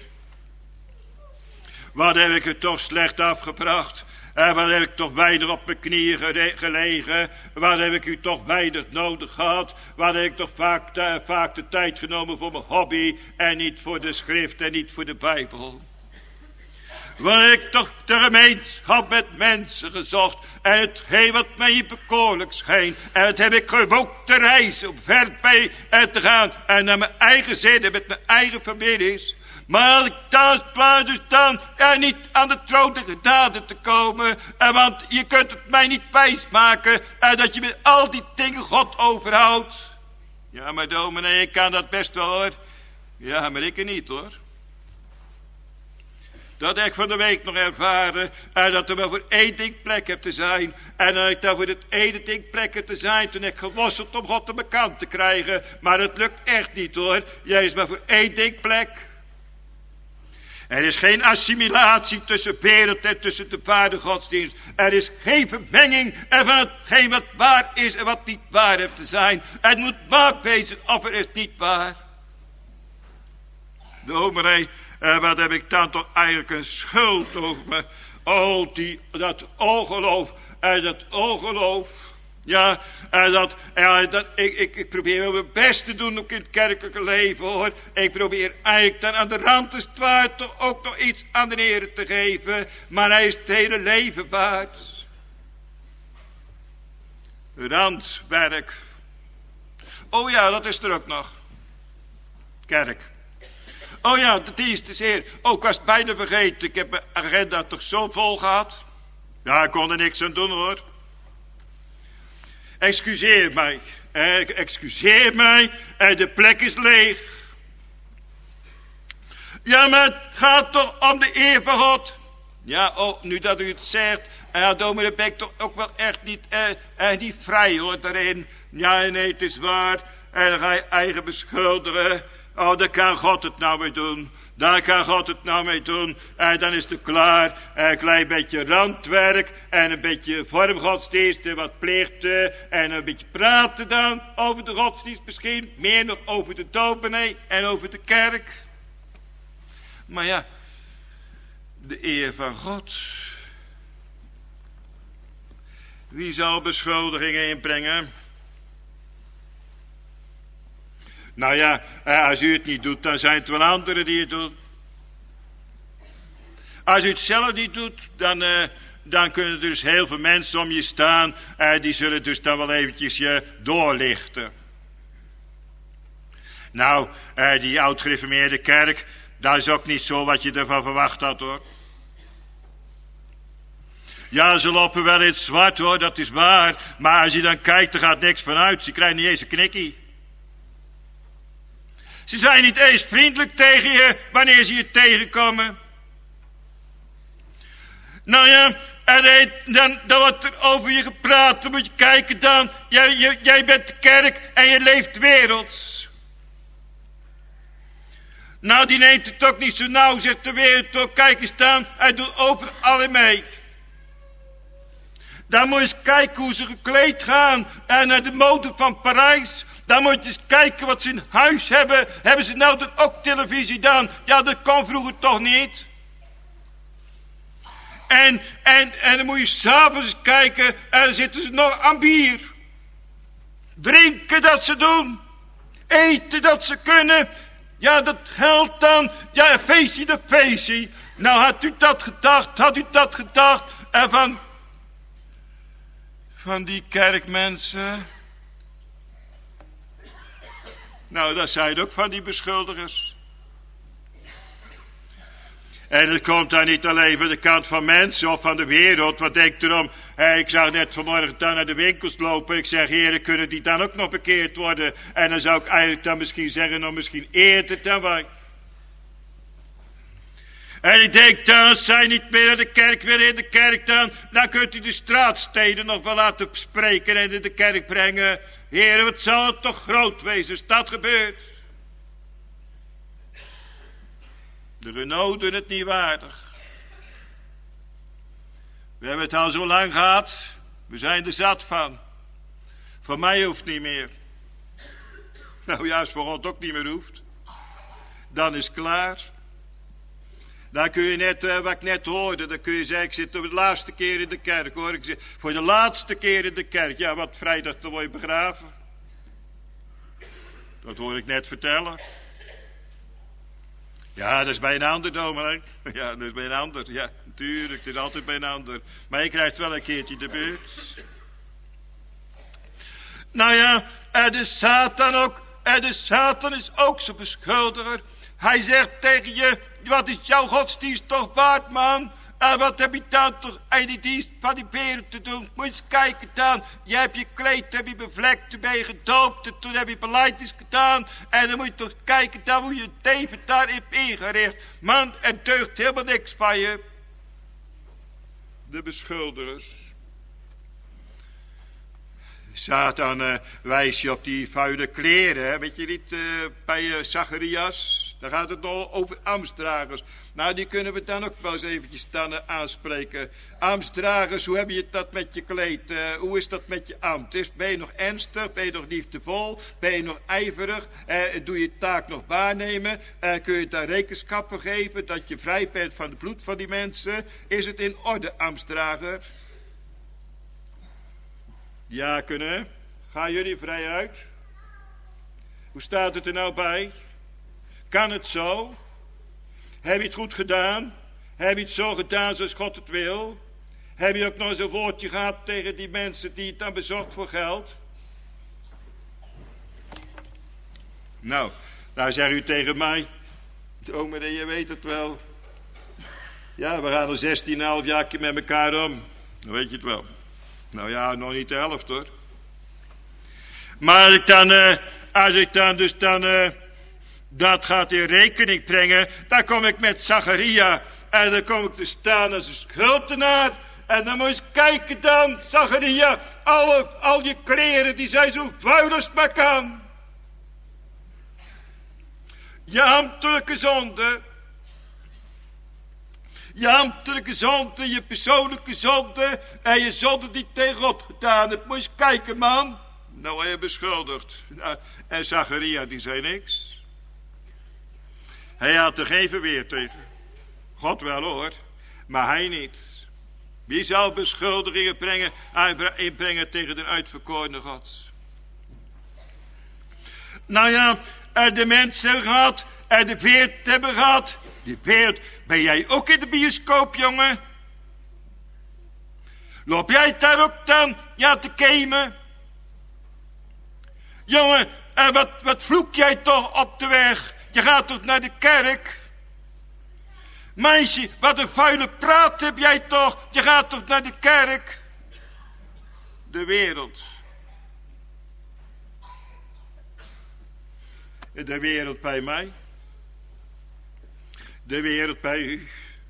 Wat heb ik het toch slecht afgebracht. En wat heb ik toch weinig op mijn knieën gelegen. Wat heb ik u toch weinig nodig gehad. Wat heb ik toch vaak, uh, vaak de tijd genomen voor mijn hobby. En niet voor de schrift en niet voor de Bijbel. Wat heb ik toch de gemeenschap met mensen gezocht. En hetgeen wat mij bekoorlijk scheen. En het heb ik gewoon te reizen. Om ver bij te gaan. En naar mijn eigen zinnen met mijn eigen families. Maar als ik thuis blijf, dus dan ja, niet aan de troon der genade te komen. En want je kunt het mij niet wijsmaken. En dat je met al die dingen God overhoudt. Ja, maar dominee, ik kan dat best wel hoor. Ja, maar ik er niet hoor. Dat heb ik van de week nog ervaren. En dat er maar voor één ding plek heb te zijn. En dat ik daar voor het ene ding plek heb te zijn. Toen heb ik geworsteld om God aan mijn kant te krijgen. Maar dat lukt echt niet hoor. Jij is maar voor één ding plek. Er is geen assimilatie tussen wereld en tussen de ware godsdienst. Er is geen vermenging en van hetgeen wat waar is en wat niet waar heeft te zijn. Het moet waar wezen of er is niet waar. Dominee, eh, wat heb ik dan toch eigenlijk een schuld over me. Oh, die, dat ongeloof en dat ongeloof. Ja, en dat, ja, dat, ik, ik, ik probeer wel mijn best te doen ook in het kerkelijke leven hoor. Ik probeer eigenlijk dan aan de rand te zwaar toch ook nog iets aan de Heer te geven. Maar hij is het hele leven waard. Randwerk. Oh ja, dat is er ook nog. Kerk. Oh ja, de dienst is Heer. Oh, ik was het bijna vergeten. Ik heb mijn agenda toch zo vol gehad. Ja, ik kon er niks aan doen hoor. Excuseer mij, eh, excuseer mij, eh, de plek is leeg. Ja, maar het gaat toch om de eer van God. Ja, oh, nu dat u het zegt, ja, dominee, ben ik toch ook wel echt niet, eh, eh, niet vrij hoor, daarin. Ja, nee, het is waar. En dan ga je eigen beschuldigen. Oh, daar kan God het nou mee doen. Daar kan God het nou mee doen. En dan is het klaar. Een klein beetje randwerk. En een beetje vormgodsdienst. En wat plichten. En een beetje praten dan over de godsdienst misschien. Meer nog over de dominee en over de kerk. Maar ja, de eer van God. Wie zal beschuldigingen inbrengen? Nou ja, als u het niet doet, dan zijn het wel anderen die het doen. Als u het zelf niet doet, dan, uh, dan kunnen er dus heel veel mensen om je staan. Uh, die zullen dus dan wel eventjes je doorlichten. Nou, uh, die oud-gereformeerde kerk, dat is ook niet zo wat je ervan verwacht had, hoor. Ja, ze lopen wel in het zwart, hoor, dat is waar. Maar als je dan kijkt, er gaat niks van uit. Ze krijgen niet eens een knikkie. Ze zijn niet eens vriendelijk tegen je, wanneer ze je tegenkomen. Nou ja, en dan, dan wordt er over je gepraat. Dan moet je kijken dan. Jij, jij, jij bent de kerk en je leeft werelds. Nou, die neemt het ook niet zo nauw, zegt de wereld ook. Kijk eens dan, hij doet overal in mee. Dan moet je eens kijken hoe ze gekleed gaan. En naar de mode van Parijs. Dan moet je eens kijken wat ze in huis hebben. Hebben ze nou dan ook televisie dan? Ja, dat kon vroeger toch niet. En, en, en dan moet je s'avonds eens kijken. En dan zitten ze nog aan bier. Drinken dat ze doen. Eten dat ze kunnen. Ja, dat geldt dan. Ja, feestje de feestje. Nou, had u dat gedacht? Had u dat gedacht? En van... Van die kerkmensen. Nou, dat zijn ook van die beschuldigers. En het komt dan niet alleen van de kant van mensen of van de wereld. Wat denkt erom? Hey, ik zou net vanmorgen dan naar de winkels lopen. Ik zeg, heren, kunnen die dan ook nog bekeerd worden? En dan zou ik eigenlijk dan misschien zeggen, nou misschien eerder dan wij. En ik denk, dan zijn niet meer in de kerk, weer in de kerk dan. Dan kunt u de straatsteden nog wel laten spreken en in de kerk brengen. Heren, wat zal het toch groot wezen als dat gebeurt. De Renault doen het niet waardig. We hebben het al zo lang gehad. We zijn er zat van. Voor mij hoeft niet meer. Nou ja, als voor God ook niet meer hoeft. Dan is het klaar. Dan kun je net, uh, wat ik net hoorde, dan kun je zeggen, ik zit de laatste keer in de kerk, hoor. Ik zeg, voor de laatste keer in de kerk. Ja, wat vrijdag, dan word je begraven. Dat hoor ik net vertellen. Ja, dat is bij een ander dominee. Ja, dat is bij een ander. Ja, natuurlijk, het is altijd bij een ander. Maar je krijgt wel een keertje de beurt. Nou ja, en de Satan ook. En de Satan is ook zo'n beschuldiger. Hij zegt tegen je, wat is jouw godsdienst toch waard, man? En wat heb je dan toch in die dienst van die beren te doen? Moet je eens kijken dan. Je hebt je kleed, heb je bevlekt, toen ben je gedoopt. En toen heb je belijdenis gedaan. En dan moet je toch kijken dan hoe je het leven daar hebt ingericht. Man, er deugt helemaal niks van je. De beschuldigers. Satan uh, wijst je op die vuile kleren. Hè? Weet je niet, uh, bij uh, Zacharias... Dan gaat het nog over ambtsdragers. Nou, die kunnen we dan ook wel eens eventjes dan, uh, aanspreken. Ambtsdragers, hoe heb je dat met je kleed? Uh, hoe is dat met je ambt? Is, ben je nog ernstig? Ben je nog liefdevol? Ben je nog ijverig? Uh, doe je taak nog waarnemen? Uh, kun je daar rekenschap voor geven? Dat je vrij bent van het bloed van die mensen? Is het in orde, ambtsdrager? Diakenen, gaan jullie vrij uit? Hoe staat het er nou bij? Kan het zo? Heb je het goed gedaan? Heb je het zo gedaan zoals God het wil? Heb je ook nog eens een woordje gehad tegen die mensen die het dan bezocht voor geld? Nou, nou zegt u tegen mij, dominee, je weet het wel. Ja, we gaan al zestien komma vijf jaar met elkaar om. Dan weet je het wel. Nou ja, nog niet de helft hoor. Maar als ik dan, uh, als ik dan dus dan... Uh, dat gaat in rekening brengen. Dan kom ik met Zacharia. En dan kom ik te staan als een schuldenaar. En dan moet je eens kijken dan, Zacharia. Alle, al je kleren, die zijn zo vuil als het maar kan. Je ambtelijke zonde. Je ambtelijke zonde, je persoonlijke zonde. En je zonde die tegen God gedaan hebt. Moet je eens kijken, man. Nou, hij je beschuldigd. En Zacharia, die zei niks. Hij had er geen verweer tegen. God wel hoor, maar hij niet. Wie zal beschuldigingen brengen, inbrengen tegen de uitverkorene God? Nou ja, de mensen gehad, de Beert hebben gehad. Die Beert, ben jij ook in de bioscoop, jongen? Loop jij daar ook dan, ja, te kemen? Jongen, en wat, wat vloek jij toch op de weg? Je gaat toch naar de kerk? Meisje, wat een vuile praat heb jij toch? Je gaat toch naar de kerk? De wereld. De wereld bij mij. De wereld bij u.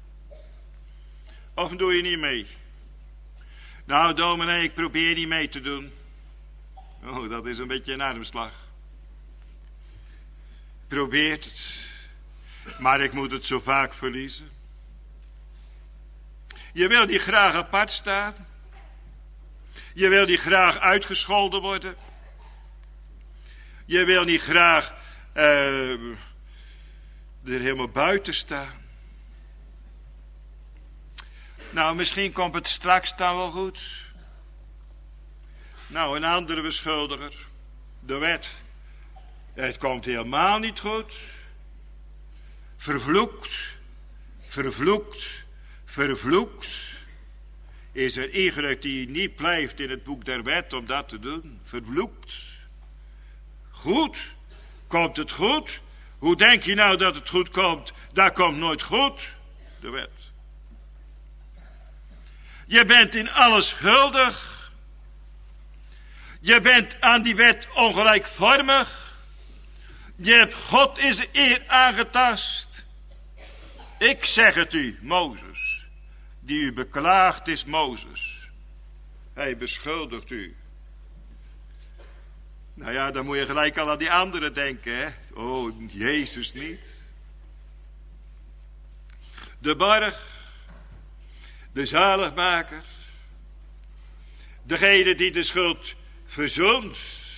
Of doe je niet mee? Nou, dominee, ik probeer niet mee te doen. Oh, dat is een beetje een armslag. Probeert het. Maar ik moet het zo vaak verliezen. Je wil niet graag apart staan. Je wil niet graag uitgescholden worden. Je wil niet graag uh, er helemaal buiten staan. Nou, misschien komt het straks dan wel goed. Nou, een andere beschuldiger. De wet. Het komt helemaal niet goed. Vervloekt. Vervloekt. Vervloekt. Is er iemand die niet blijft in het boek der wet om dat te doen? Vervloekt. Goed. Komt het goed? Hoe denk je nou dat het goed komt? Dat komt nooit goed. De wet. Je bent in alles schuldig. Je bent aan die wet ongelijkvormig. Je hebt God in zijn eer aangetast. Ik zeg het u, Mozes. Die u beklaagt is Mozes. Hij beschuldigt u. Nou ja, dan moet je gelijk al aan die anderen denken, hè. Oh, Jezus niet. De borg. De zaligmaker. Degene die de schuld verzoent.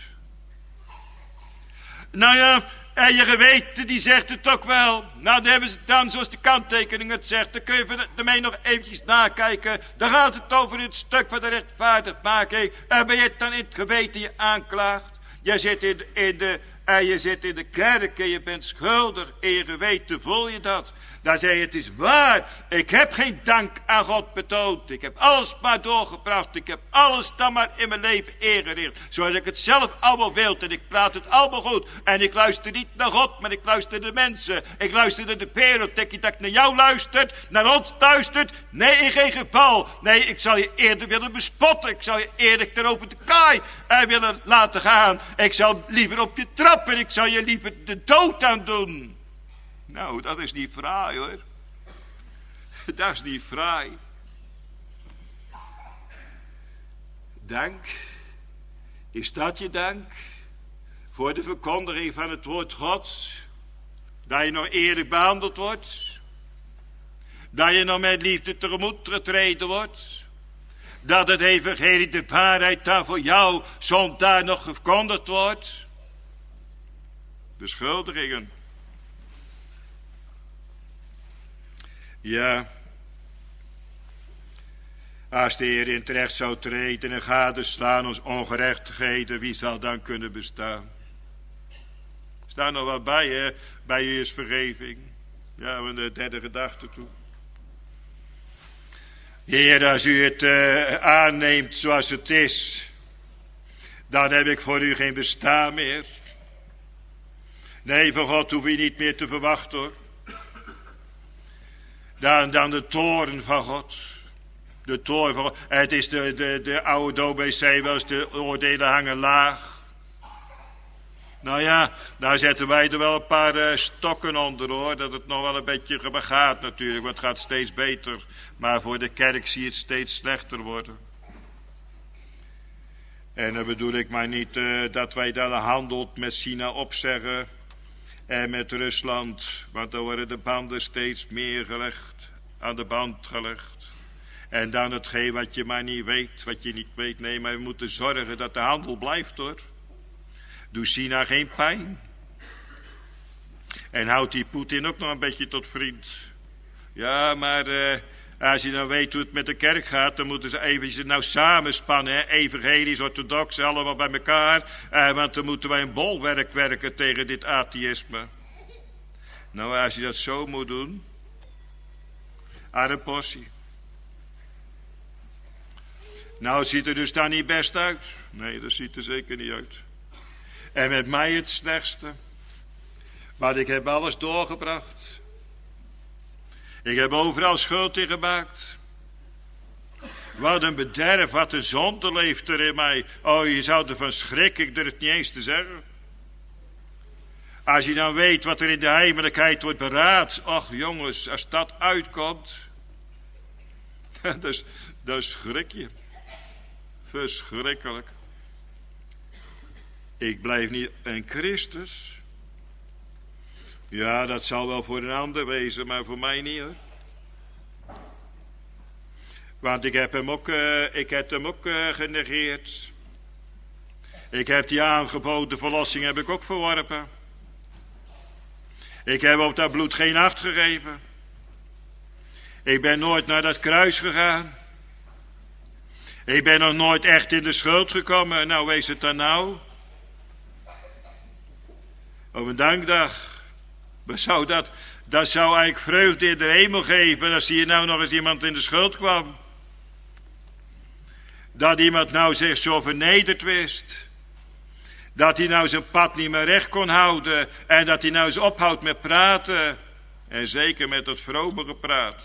Nou ja, en je geweten die zegt het ook wel. Nou, dan hebben ze het dan, zoals de kanttekening het zegt. Dan kun je ermee nog eventjes nakijken. Dan gaat het over het stuk van de rechtvaardigmaking. En ben je het dan in het geweten je aanklaagt? Je zit in de, in de, en je zit in de kerk en je bent schuldig. En je geweten voel je dat. Dan zeg je, het is waar. Ik heb geen dank aan God betoond. Ik heb alles maar doorgebracht. Ik heb alles dan maar in mijn leven ingericht. Zoals ik het zelf allemaal wil. En ik praat het allemaal goed. En ik luister niet naar God, maar ik luister naar de mensen. Ik luister naar de wereld. Denk je dat ik naar jou luister? Naar ons luistert? Nee, in geen geval. Nee, ik zal je eerder willen bespotten. Ik zal je eerder ter over de kaai uh, willen laten gaan. Ik zal liever op je trappen. Ik zal je liever de dood aan doen. Nou, dat is niet fraai hoor. Dat is niet fraai. Dank. Is dat je dank? Voor de verkondiging van het woord Gods. Dat je nog eerlijk behandeld wordt. Dat je nog met liefde tegemoet getreden wordt. Dat het evangelie de waarheid daar voor jou zondaar nog verkondigd wordt. Beschuldigingen. Ja, als de Heer in terecht zou treden en gadeslaan ons ongerechtigheden, wie zal dan kunnen bestaan? Er staat nog wat bij, hè? Bij u is vergeving. Ja, en de derde gedachte toe. Heer, als u het uh, aanneemt zoals het is, dan heb ik voor u geen bestaan meer. Nee, van God hoef je niet meer te verwachten hoor. Dan, dan de toorn van God. De toorn van God. Het is de, de, de oude dominee zei wel eens, de oordelen hangen laag. Nou ja, daar zetten wij er wel een paar uh, stokken onder hoor. Dat het nog wel een beetje begaat natuurlijk. Want het gaat steeds beter. Maar voor de kerk zie je het steeds slechter worden. En dan bedoel ik maar niet uh, dat wij dan handelt met China opzeggen. En met Rusland, want dan worden de banden steeds meer gelegd, aan de band gelegd. En dan hetgeen wat je maar niet weet, wat je niet weet. Nee, maar we moeten zorgen dat de handel blijft hoor. Doe China geen pijn. En houdt die Poetin ook nog een beetje tot vriend. Ja, maar uh, als je nou weet hoe het met de kerk gaat, dan moeten ze eventjes nou samenspannen, hè? Evangelisch, orthodox, allemaal bij elkaar. Uh, want dan moeten wij een bolwerk werken tegen dit atheïsme. Nou, als je dat zo moet doen, aan een portie. Nou, het ziet er dus daar niet best uit. Nee, dat ziet er zeker niet uit. En met mij het slechtste. Maar ik heb alles doorgebracht. Ik heb overal schuld in gemaakt. Wat een bederf, wat een zonde leeft er in mij. Oh, je zou ervan schrikken, ik durf het niet eens te zeggen. Als je dan weet wat er in de heimelijkheid wordt beraad. Och jongens, als dat uitkomt. dan, dan schrik je. Verschrikkelijk. Ik blijf niet een Christus. Ja, dat zal wel voor een ander wezen, maar voor mij niet hoor. Want ik heb hem ook, uh, ik heb hem ook uh, genegeerd. Ik heb die aangeboden verlossing heb ik ook verworpen. Ik heb op dat bloed geen acht gegeven. Ik ben nooit naar dat kruis gegaan. Ik ben nog nooit echt in de schuld gekomen. Nou, wees het dan nou. Op een dankdag. Maar zou dat, dat zou eigenlijk vreugde in de hemel geven. Als hier nou nog eens iemand in de schuld kwam. Dat iemand nou zich zo vernederd wist. Dat hij nou zijn pad niet meer recht kon houden. En dat hij nou eens ophoudt met praten. En zeker met dat vrome gepraat.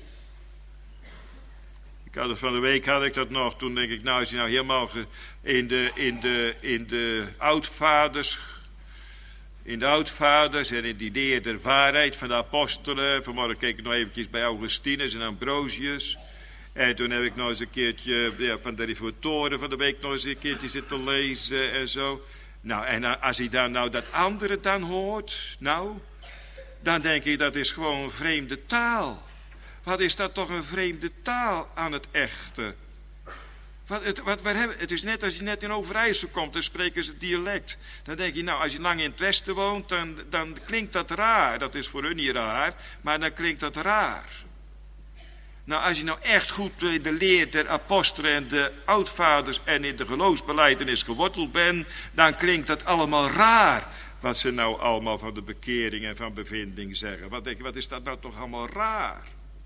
Ik had het van de week had ik dat nog. Toen denk ik, nou is hij nou helemaal in de, in de, in de oudvaders. In de oudvaders en in die leer der waarheid van de apostelen. Vanmorgen keek ik nog eventjes bij Augustinus en Ambrosius. En toen heb ik nog eens een keertje ja, van de reformatoren van de week nog eens een keertje zitten lezen en zo. Nou, en als hij dan nou dat andere dan hoort, nou, dan denk ik dat is gewoon een vreemde taal. Wat is dat toch een vreemde taal aan het echte? Wat, het, wat, waar hebben, het is net als je net in Overijssel komt, dan spreken ze dialect. Dan denk je, nou, als je lang in het westen woont, dan, dan klinkt dat raar. Dat is voor hun niet raar, maar dan klinkt dat raar. Nou, als je nou echt goed in de leer der apostelen en de oudvaders en in de geloofsbelijdenis geworteld bent, dan klinkt dat allemaal raar. Wat ze nou allemaal van de bekering en van bevinding zeggen. Wat denk je, wat is dat nou toch allemaal raar?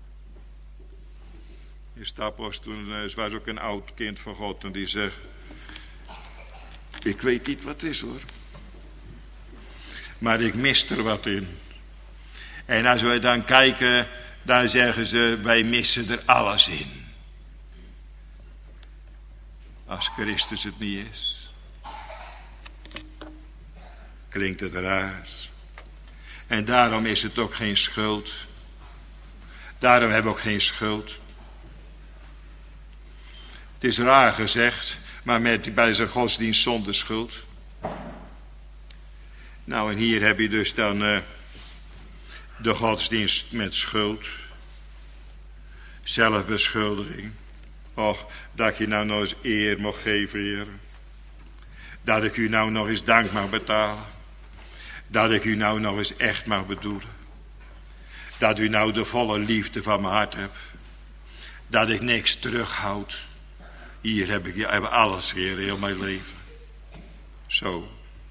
Die Stappos, toen was ook een oud kind van God en die zegt, ik weet niet wat het is hoor. Maar ik mis er wat in. En als we dan kijken, dan zeggen ze, wij missen er alles in. Als Christus het niet is. Klinkt het raar. En daarom is het ook geen schuld. Daarom hebben we ook geen schuld. Het is raar gezegd, maar met, bij zijn godsdienst zonder schuld. Nou, en hier heb je dus dan uh, de godsdienst met schuld. Zelfbeschuldiging. Och, dat je nou nog eens eer mag geven, Heer. Dat ik u nou nog eens dank mag betalen. Dat ik u nou nog eens echt mag bedoelen. Dat u nou de volle liefde van mijn hart hebt. Dat ik niks terughoud. Hier heb ik heb alles, Heer, heel mijn leven. Zo.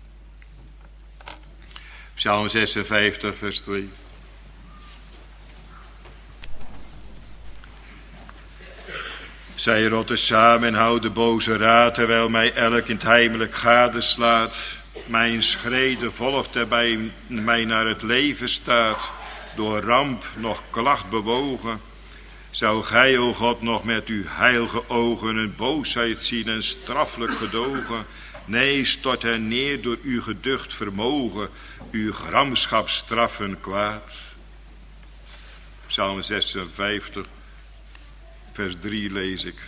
Psalm zesenvijftig, vers twee. Zij rotten samen en houden boze raad, terwijl mij elk in het heimelijk gadeslaat. Mijn schreden volgt er bij mij naar het leven staat, door ramp nog klacht bewogen. Zou gij, o God, nog met uw heilige ogen een boosheid zien en straffelijk gedogen? Nee, stort er neer door uw geducht vermogen, uw gramschap straffen kwaad. Psalm zesenvijftig, vers drie lees ik.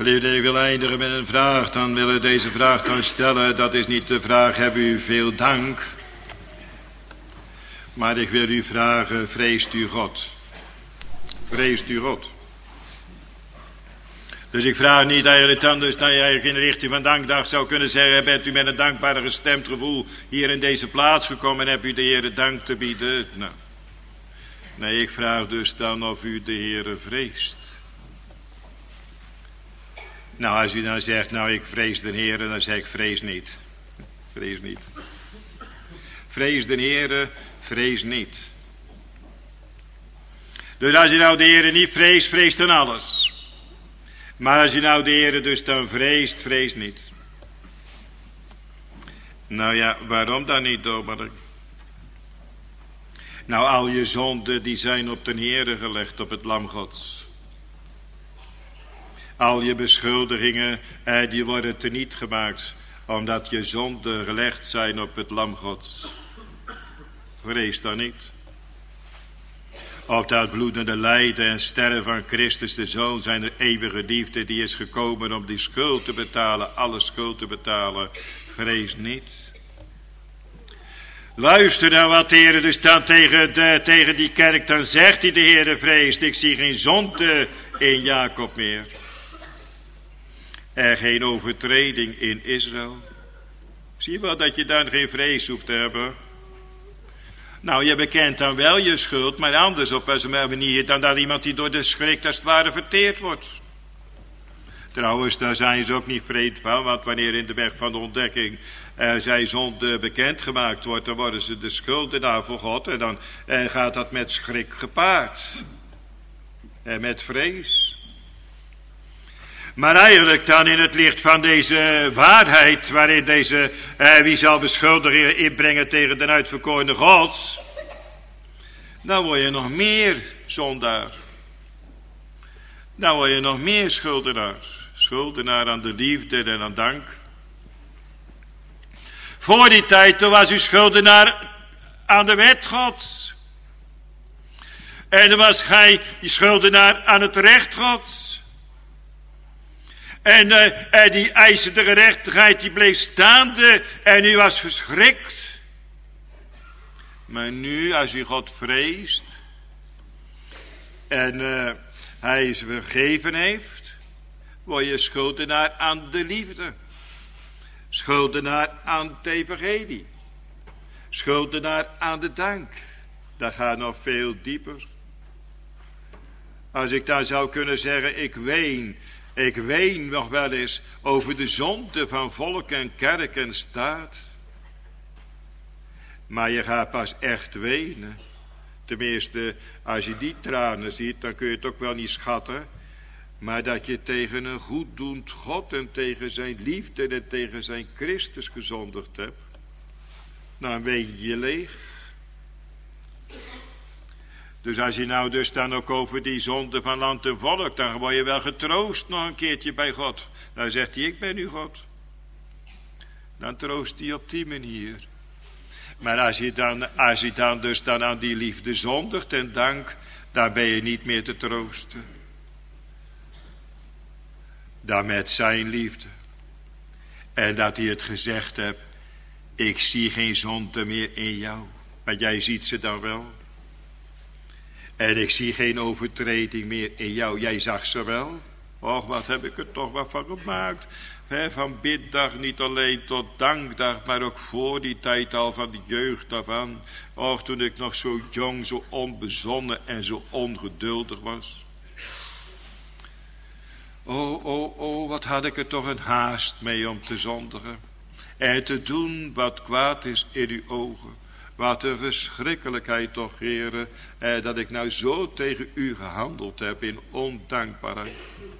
Geliefd, ik wil eindigen met een vraag. Dan wil ik deze vraag dan stellen. Dat is niet de vraag, heb u veel dank? Maar ik wil u vragen, vreest u God? Vreest u God? Dus ik vraag niet eigenlijk dan, dus dat je eigenlijk in de richting van dankdag zou kunnen zeggen, bent u met een dankbare gestemd gevoel hier in deze plaats gekomen en hebt u de Heere dank te bieden? Nou, nee, ik vraag dus dan of u de Heere vreest. Nou, als u dan zegt, nou ik vrees de Heere, dan zeg ik vrees niet. Vrees niet. Vrees de Heere, vrees niet. Dus als je nou de Heere niet vreest, vreest dan alles. Maar als je nou de Heere dus dan vreest, vrees niet. Nou ja, waarom dan niet, dominee? Nou, al je zonden die zijn op de Heere gelegd, op het lam Gods. Al je beschuldigingen, eh, die worden teniet gemaakt, omdat je zonden gelegd zijn op het lam Gods. Vrees dan niet. Op dat bloedende lijden en sterren van Christus de Zoon zijn er eeuwige liefde, die is gekomen om die schuld te betalen, alle schuld te betalen. Vrees niet. Luister naar wat de Heer dus dan tegen, de, tegen die kerk dan zegt, die de Heer vreest. Ik zie geen zonde in Jacob meer. En geen overtreding in Israël. Zie je wel dat je dan geen vrees hoeft te hebben. Nou, je bekent dan wel je schuld, maar anders op een manier dan dat iemand die door de schrik als het ware verteerd wordt. Trouwens, daar zijn ze ook niet vreed van, want wanneer in de weg van de ontdekking eh, zij zonde bekendgemaakt wordt, dan worden ze de schuldenaar voor God en dan eh, gaat dat met schrik gepaard. En met vrees. Maar eigenlijk dan in het licht van deze waarheid, waarin deze, eh, wie zal beschuldigingen inbrengen tegen de uitverkorene Gods, dan word je nog meer zondaar. Dan word je nog meer schuldenaar. Schuldenaar aan de liefde en aan dank. Voor die tijd toen was u schuldenaar aan de wet Gods. En dan was gij die schuldenaar aan het recht Gods. En, uh, en die eisende gerechtigheid die bleef staande en u was verschrikt. Maar nu als u God vreest en uh, hij ze vergeven heeft, word je schuldenaar aan de liefde. Schuldenaar aan het evangelie. Schuldenaar aan de dank. Dat gaat nog veel dieper. Als ik dan zou kunnen zeggen, ik ween... Ik ween nog wel eens over de zonde van volk en kerk en staat. Maar je gaat pas echt wenen. Tenminste, als je die tranen ziet, dan kun je het ook wel niet schatten. Maar dat je tegen een goeddoend God en tegen zijn liefde en tegen zijn Christus gezondigd hebt. Dan ween je leeg. Dus als je nou dus dan ook over die zonde van land en volk, dan word je wel getroost nog een keertje bij God. Dan zegt hij, ik ben uw God. Dan troost hij op die manier. Maar als je dan, als je dan dus dan aan die liefde zondigt en dank, dan ben je niet meer te troosten. Dan met zijn liefde. En dat hij het gezegd hebt, ik zie geen zonde meer in jou. Maar jij ziet ze dan wel. En ik zie geen overtreding meer in jou. Jij zag ze wel. Och, wat heb ik er toch wat van gemaakt. He, van biddag niet alleen tot dankdag, maar ook voor die tijd al van de jeugd af aan. Och, toen ik nog zo jong, zo onbezonnen en zo ongeduldig was. Oh, oh, oh, wat had ik er toch een haast mee om te zondigen. En te doen wat kwaad is in uw ogen. Wat een verschrikkelijkheid toch, heren, eh, dat ik nou zo tegen u gehandeld heb in ondankbaarheid.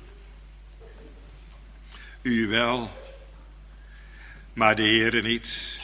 U wel, maar de Heere niet.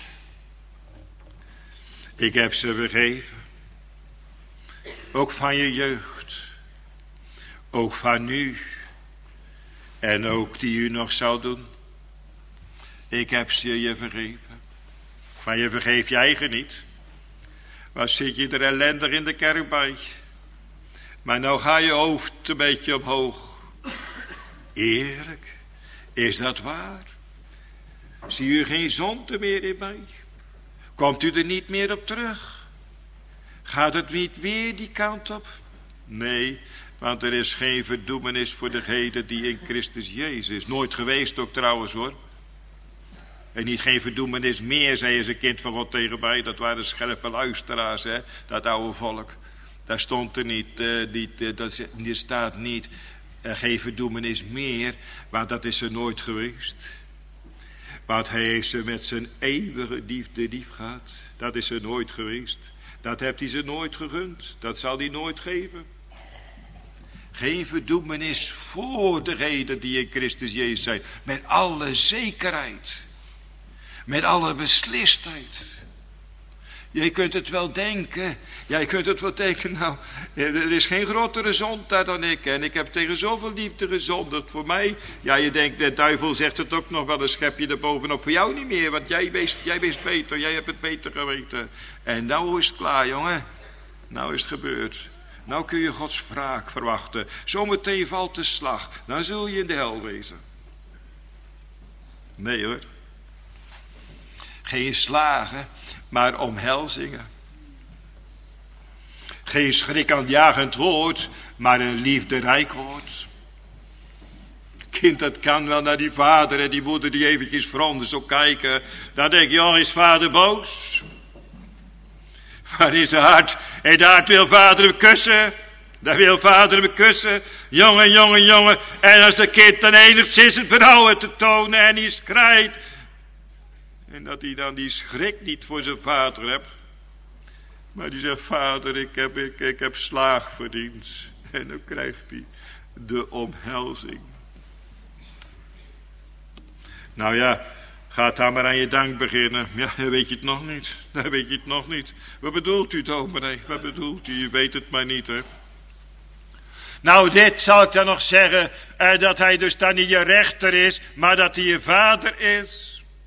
Ik heb ze vergeven. Ook van je jeugd. Ook van nu. En ook die u nog zal doen. Ik heb ze je vergeven. Maar je vergeeft je eigen niet. Wat zit je er ellendig in de kerk bij. Maar nou ga je hoofd een beetje omhoog. Eerlijk, is dat waar? Zie u geen zonde meer in mij? Komt u er niet meer op terug? Gaat het niet weer die kant op? Nee, want er is geen verdoemenis voor degene die in Christus Jezus is. Nooit geweest ook trouwens hoor. En niet geen verdoemenis meer, zei eens een kind van God tegen mij. Dat waren scherpe luisteraars, hè? Dat oude volk. Daar stond er niet, uh, niet uh, dat er staat niet, uh, geen verdoemenis meer. Want dat is er nooit geweest. Want hij heeft ze met zijn eeuwige liefde lief gehad. Dat is er nooit geweest. Dat heeft hij ze nooit gegund. Dat zal hij nooit geven. Geen verdoemenis voor degenen die in Christus Jezus zijn. Met alle zekerheid. Met alle beslistheid. Jij kunt het wel denken. Jij kunt het wel denken. Nou, er is geen grotere zondaar dan ik. En ik heb tegen zoveel liefde gezondigd voor mij. Ja, je denkt, de duivel zegt het ook nog wel een schepje erbovenop. Voor jou niet meer, want jij wist, jij wist beter. Jij hebt het beter geweten. En nou is het klaar, jongen. Nou is het gebeurd. Nou kun je Gods wraak verwachten. Zometeen valt de slag. Dan zul je in de hel wezen. Nee hoor. Geen slagen, maar omhelzingen. Geen schrikaanjagend woord, maar een liefderijk woord. Kind, dat kan wel naar die vader en die moeder die eventjes fronsen zo kijken. Dan denk je, oh, is vader boos? Maar in zijn hart, en daar wil vader hem kussen. Daar wil vader hem kussen. Jongen, jongen, jongen. En als de kind dan enigszins het vertrouwen te tonen en hij krijt. En dat hij dan die schrik niet voor zijn vader hebt. Maar die zegt, vader, ik heb, ik, ik heb slaag verdiend. En dan krijgt hij de omhelzing. Nou ja, ga dan maar aan je dank beginnen. Ja, dan weet je het nog niet. Dan weet je het nog niet. Wat bedoelt u, dominee? Wat bedoelt u? Je weet het maar niet, hè. Nou, dit zal ik dan nog zeggen. Eh, dat hij dus dan niet je rechter is, maar dat hij je vader is.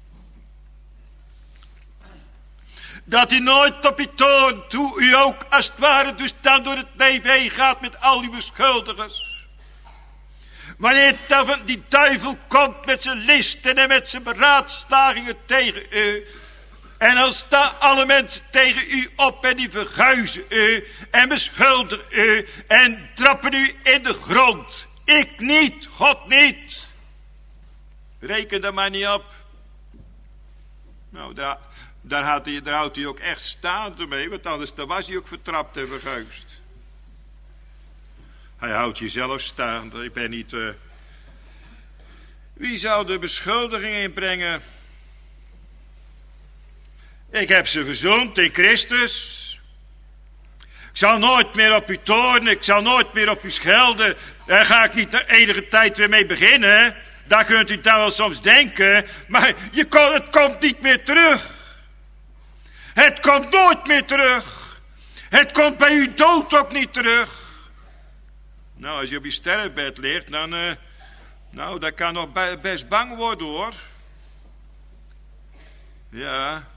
Dat hij nooit op je toon toe u ook als het ware dus dan door het leven heen gaat met al uw beschuldigers. Wanneer dan die duivel komt met zijn listen en met zijn beraadslagingen tegen u. En dan staan alle mensen tegen u op en die verguizen u en beschuldigen u en trappen u in de grond. Ik niet, God niet. Reken er maar niet op. Nou, daar... Daar, had hij, daar houdt hij ook echt staande mee, want anders dan was hij ook vertrapt en verguisd. Hij houdt jezelf staande. Ik ben niet... Uh... Wie zou de beschuldiging inbrengen? Ik heb ze verzoend in Christus. Ik zal nooit meer op u toornen, ik zal nooit meer op u schelden. Daar ga ik niet de enige tijd weer mee beginnen. Daar kunt u dan wel soms denken, maar je kon, het komt niet meer terug. Het komt nooit meer terug. Het komt bij uw dood ook niet terug. Nou, als je op je sterfbed ligt, dan... Uh, nou, dat kan nog best bang worden, hoor. Ja.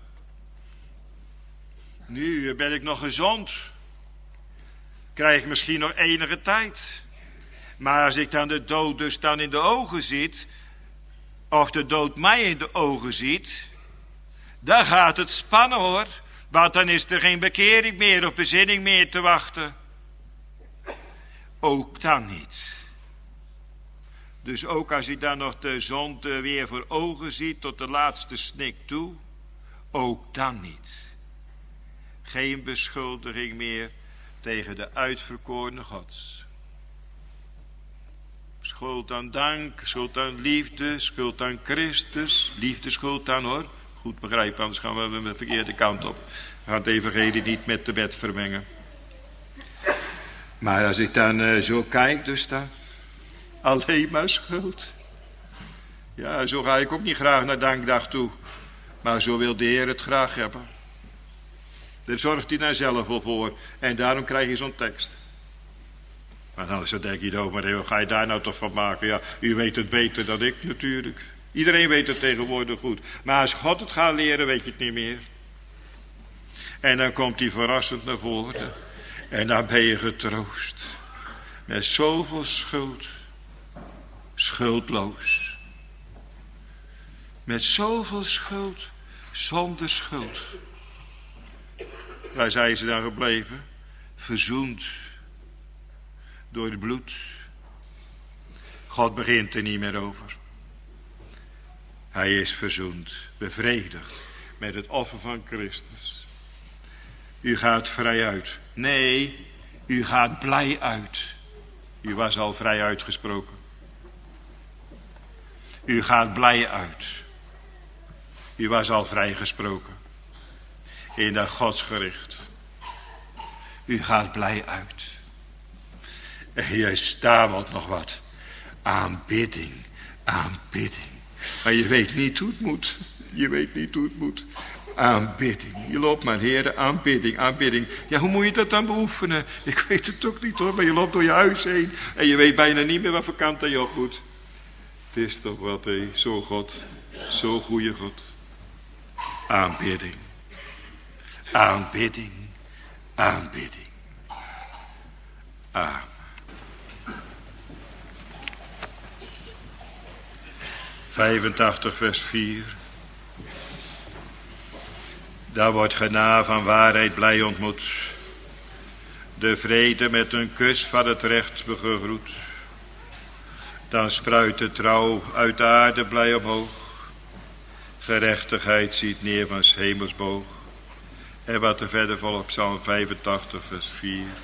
Nu ben ik nog gezond. Krijg ik misschien nog enige tijd. Maar als ik dan de dood dus dan in de ogen ziet... of de dood mij in de ogen ziet... dan gaat het spannen, hoor. Want dan is er geen bekering meer of bezinning meer te wachten. Ook dan niet. Dus ook als hij dan nog de zonde weer voor ogen ziet tot de laatste snik toe. Ook dan niet. Geen beschuldiging meer tegen de uitverkorene Gods. Schuld aan dank, schuld aan liefde, schuld aan Christus. Liefde schuld aan, hoor. Goed begrijpen, anders gaan we de verkeerde kant op. We gaan het evangelie niet met de wet vermengen. Maar als ik dan uh, zo kijk, dus dan... alleen maar schuld. Ja, zo ga ik ook niet graag naar dankdag toe. Maar zo wil de Heer het graag hebben. Daar zorgt hij daar zelf wel voor. En daarom krijg je zo'n tekst. Maar nou, zo denk je ook, maar wat ga je daar nou toch van maken? Ja, u weet het beter dan ik natuurlijk. Iedereen weet het tegenwoordig goed. Maar als God het gaat leren, weet je het niet meer. En dan komt hij verrassend naar voren. En dan ben je getroost. Met zoveel schuld. schuldloos. Met zoveel schuld, zonder schuld. Waar zijn ze dan gebleven? Verzoend door het bloed. God begint er niet meer over. Hij is verzoend, bevredigd met het offer van Christus. U gaat vrij uit. Nee, u gaat blij uit. U was al vrij uitgesproken. U gaat blij uit. U was al vrijgesproken. In dat godsgericht. U gaat blij uit. En jij stamelt nog wat. Aanbidding, aanbidding. Maar je weet niet hoe het moet. Je weet niet hoe het moet. Aanbidding. Je loopt maar, heren, aanbidding, aanbidding. Ja, hoe moet je dat dan beoefenen? Ik weet het ook niet hoor, maar je loopt door je huis heen. En je weet bijna niet meer welke kant je op moet. Het is toch wat, hé. Zo God. Zo goede God. Aanbidding. Aanbidding. Aanbidding. Amen. vijfentachtig vers vier. Daar wordt genade van waarheid blij ontmoet. De vrede met een kus van het recht begroet. Dan spruit de trouw uit de aarde blij omhoog. Gerechtigheid ziet neer van 's hemels boog. En wat er verder volgt, Psalm vijfentachtig vers vier.